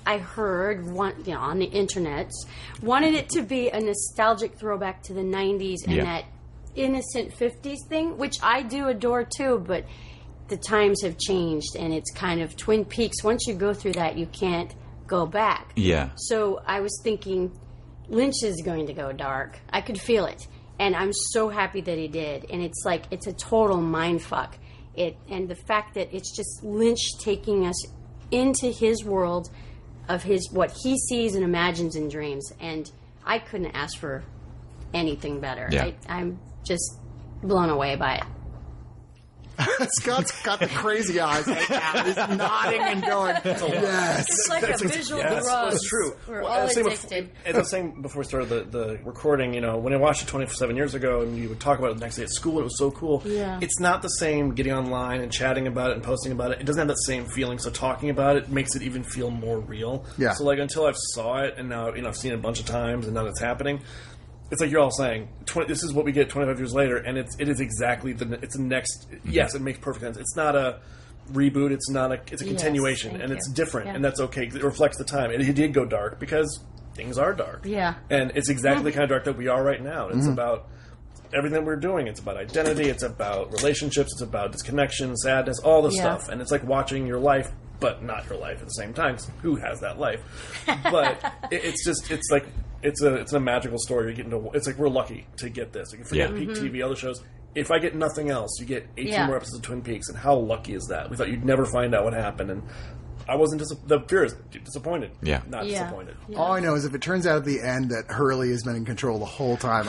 Speaker 4: I heard on the internet, wanted it to be a nostalgic throwback to the 90s and that innocent 50s thing, which I do adore too, but the times have changed, and it's kind of Twin Peaks. Once you go through that, you can't go back.
Speaker 3: Yeah.
Speaker 4: So I was thinking Lynch is going to go dark. I could feel it. And I'm so happy that he did. And it's like, it's a total mindfuck. And the fact that it's just Lynch taking us into his world of what he sees and imagines and dreams. And I couldn't ask for anything better.
Speaker 3: Yeah.
Speaker 4: I'm just blown away by it.
Speaker 1: Scott's got the crazy eyes right now. He's nodding and going, yes.
Speaker 4: It's like a visual drug.
Speaker 5: That's true.
Speaker 4: We're all addicted.
Speaker 5: As I was saying before we started the recording, when I watched it 27 years ago and you would talk about it the next day at school, it was so cool.
Speaker 4: Yeah.
Speaker 5: It's not the same getting online and chatting about it and posting about it. It doesn't have that same feeling, so talking about it makes it even feel more real.
Speaker 1: Yeah.
Speaker 5: So, until I've saw it and now, I've seen it a bunch of times and now it's happening, it's like you're all saying, this is what we get 25 years later, and it is exactly it's the next. Yes, it makes perfect sense. It's not a reboot. It's a continuation, and it's different, and that's okay. It reflects the time. It did go dark because things are dark.
Speaker 4: Yeah,
Speaker 5: and it's exactly the kind of dark that we are right now. It's about everything we're doing. It's about identity. It's about relationships. It's about disconnection, sadness, all this stuff. And it's like watching your life, but not your life at the same time. 'Cause who has that life? But it's a magical story. You're getting to. It's like we're lucky to get this. Like, forget Peak TV, other shows. If I get nothing else, you get 18 more episodes of Twin Peaks, and how lucky is that? We thought you'd never find out what happened, and I wasn't disappointed.
Speaker 3: Yeah.
Speaker 5: Not disappointed.
Speaker 4: Yeah.
Speaker 1: All I know is if it turns out at the end that Hurley has been in control the whole time,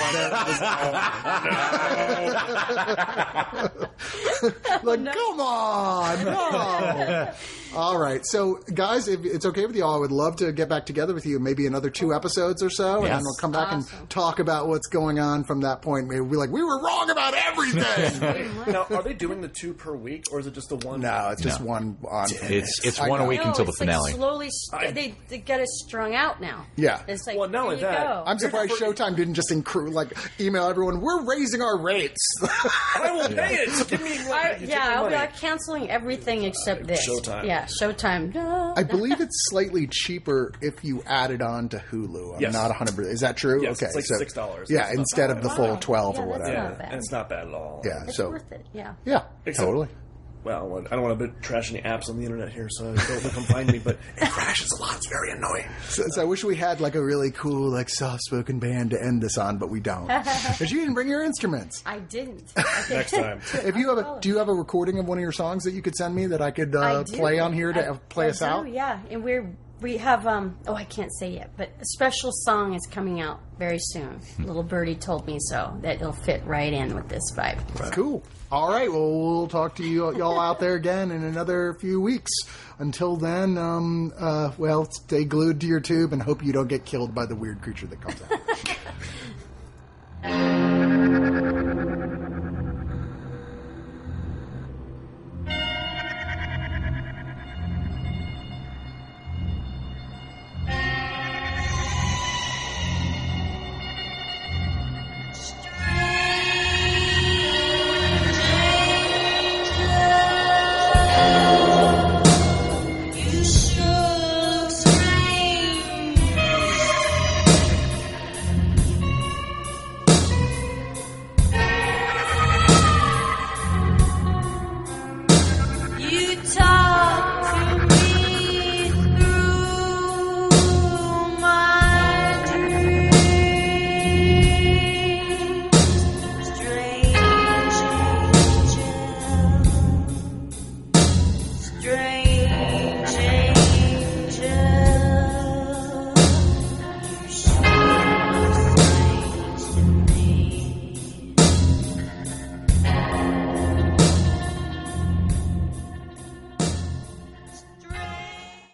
Speaker 1: come on, no. All right, so guys, if it's okay with you all, I would love to get back together with you, maybe another 2 episodes or so, and then we'll come back and talk about what's going on from that point. Maybe we'll be like, we were wrong about everything.
Speaker 5: Now, are they doing the 2 per week, or is it just the one?
Speaker 1: No, it's just one on.
Speaker 3: It's one a week until the finale.
Speaker 4: Like slowly, they get us strung out now.
Speaker 1: Yeah.
Speaker 4: It's like,
Speaker 5: Well, not only
Speaker 4: here you
Speaker 5: that,
Speaker 4: go.
Speaker 1: I'm surprised Showtime didn't just email everyone, we're raising our rates.
Speaker 5: I will pay it. Give me
Speaker 4: I'll be like canceling everything except this.
Speaker 5: Showtime.
Speaker 4: Yeah, Showtime. No.
Speaker 1: I believe it's slightly cheaper if you add it on to Hulu. I'm not 100%. Is that true?
Speaker 5: Yes,
Speaker 1: okay,
Speaker 5: it's like $6.
Speaker 1: Yeah, instead of the full 12 or
Speaker 4: Yeah, that's
Speaker 1: whatever.
Speaker 4: not bad.
Speaker 5: And it's not bad at all.
Speaker 1: Yeah,
Speaker 4: It's
Speaker 1: so
Speaker 4: worth it. Yeah.
Speaker 1: yeah,
Speaker 5: Except-
Speaker 1: totally.
Speaker 5: Well, I don't want to trash any apps on the internet here, so don't come find me, but it crashes a lot. It's very annoying.
Speaker 1: So I wish we had like a really cool, like soft-spoken band to end this on, but we don't. Because you didn't bring your instruments.
Speaker 4: I didn't.
Speaker 5: Next time.
Speaker 1: If you have do you have a recording of one of your songs that you could send me that I could
Speaker 4: I do.
Speaker 1: play on here to play us out?
Speaker 4: Yeah, and we have I can't say yet, but a special song is coming out very soon. Little Birdie told me so, that it'll fit right in with this vibe.
Speaker 1: Cool. All right. Well, we'll talk to y'all out there again in another few weeks. Until then, stay glued to your tube and hope you don't get killed by the weird creature that comes out.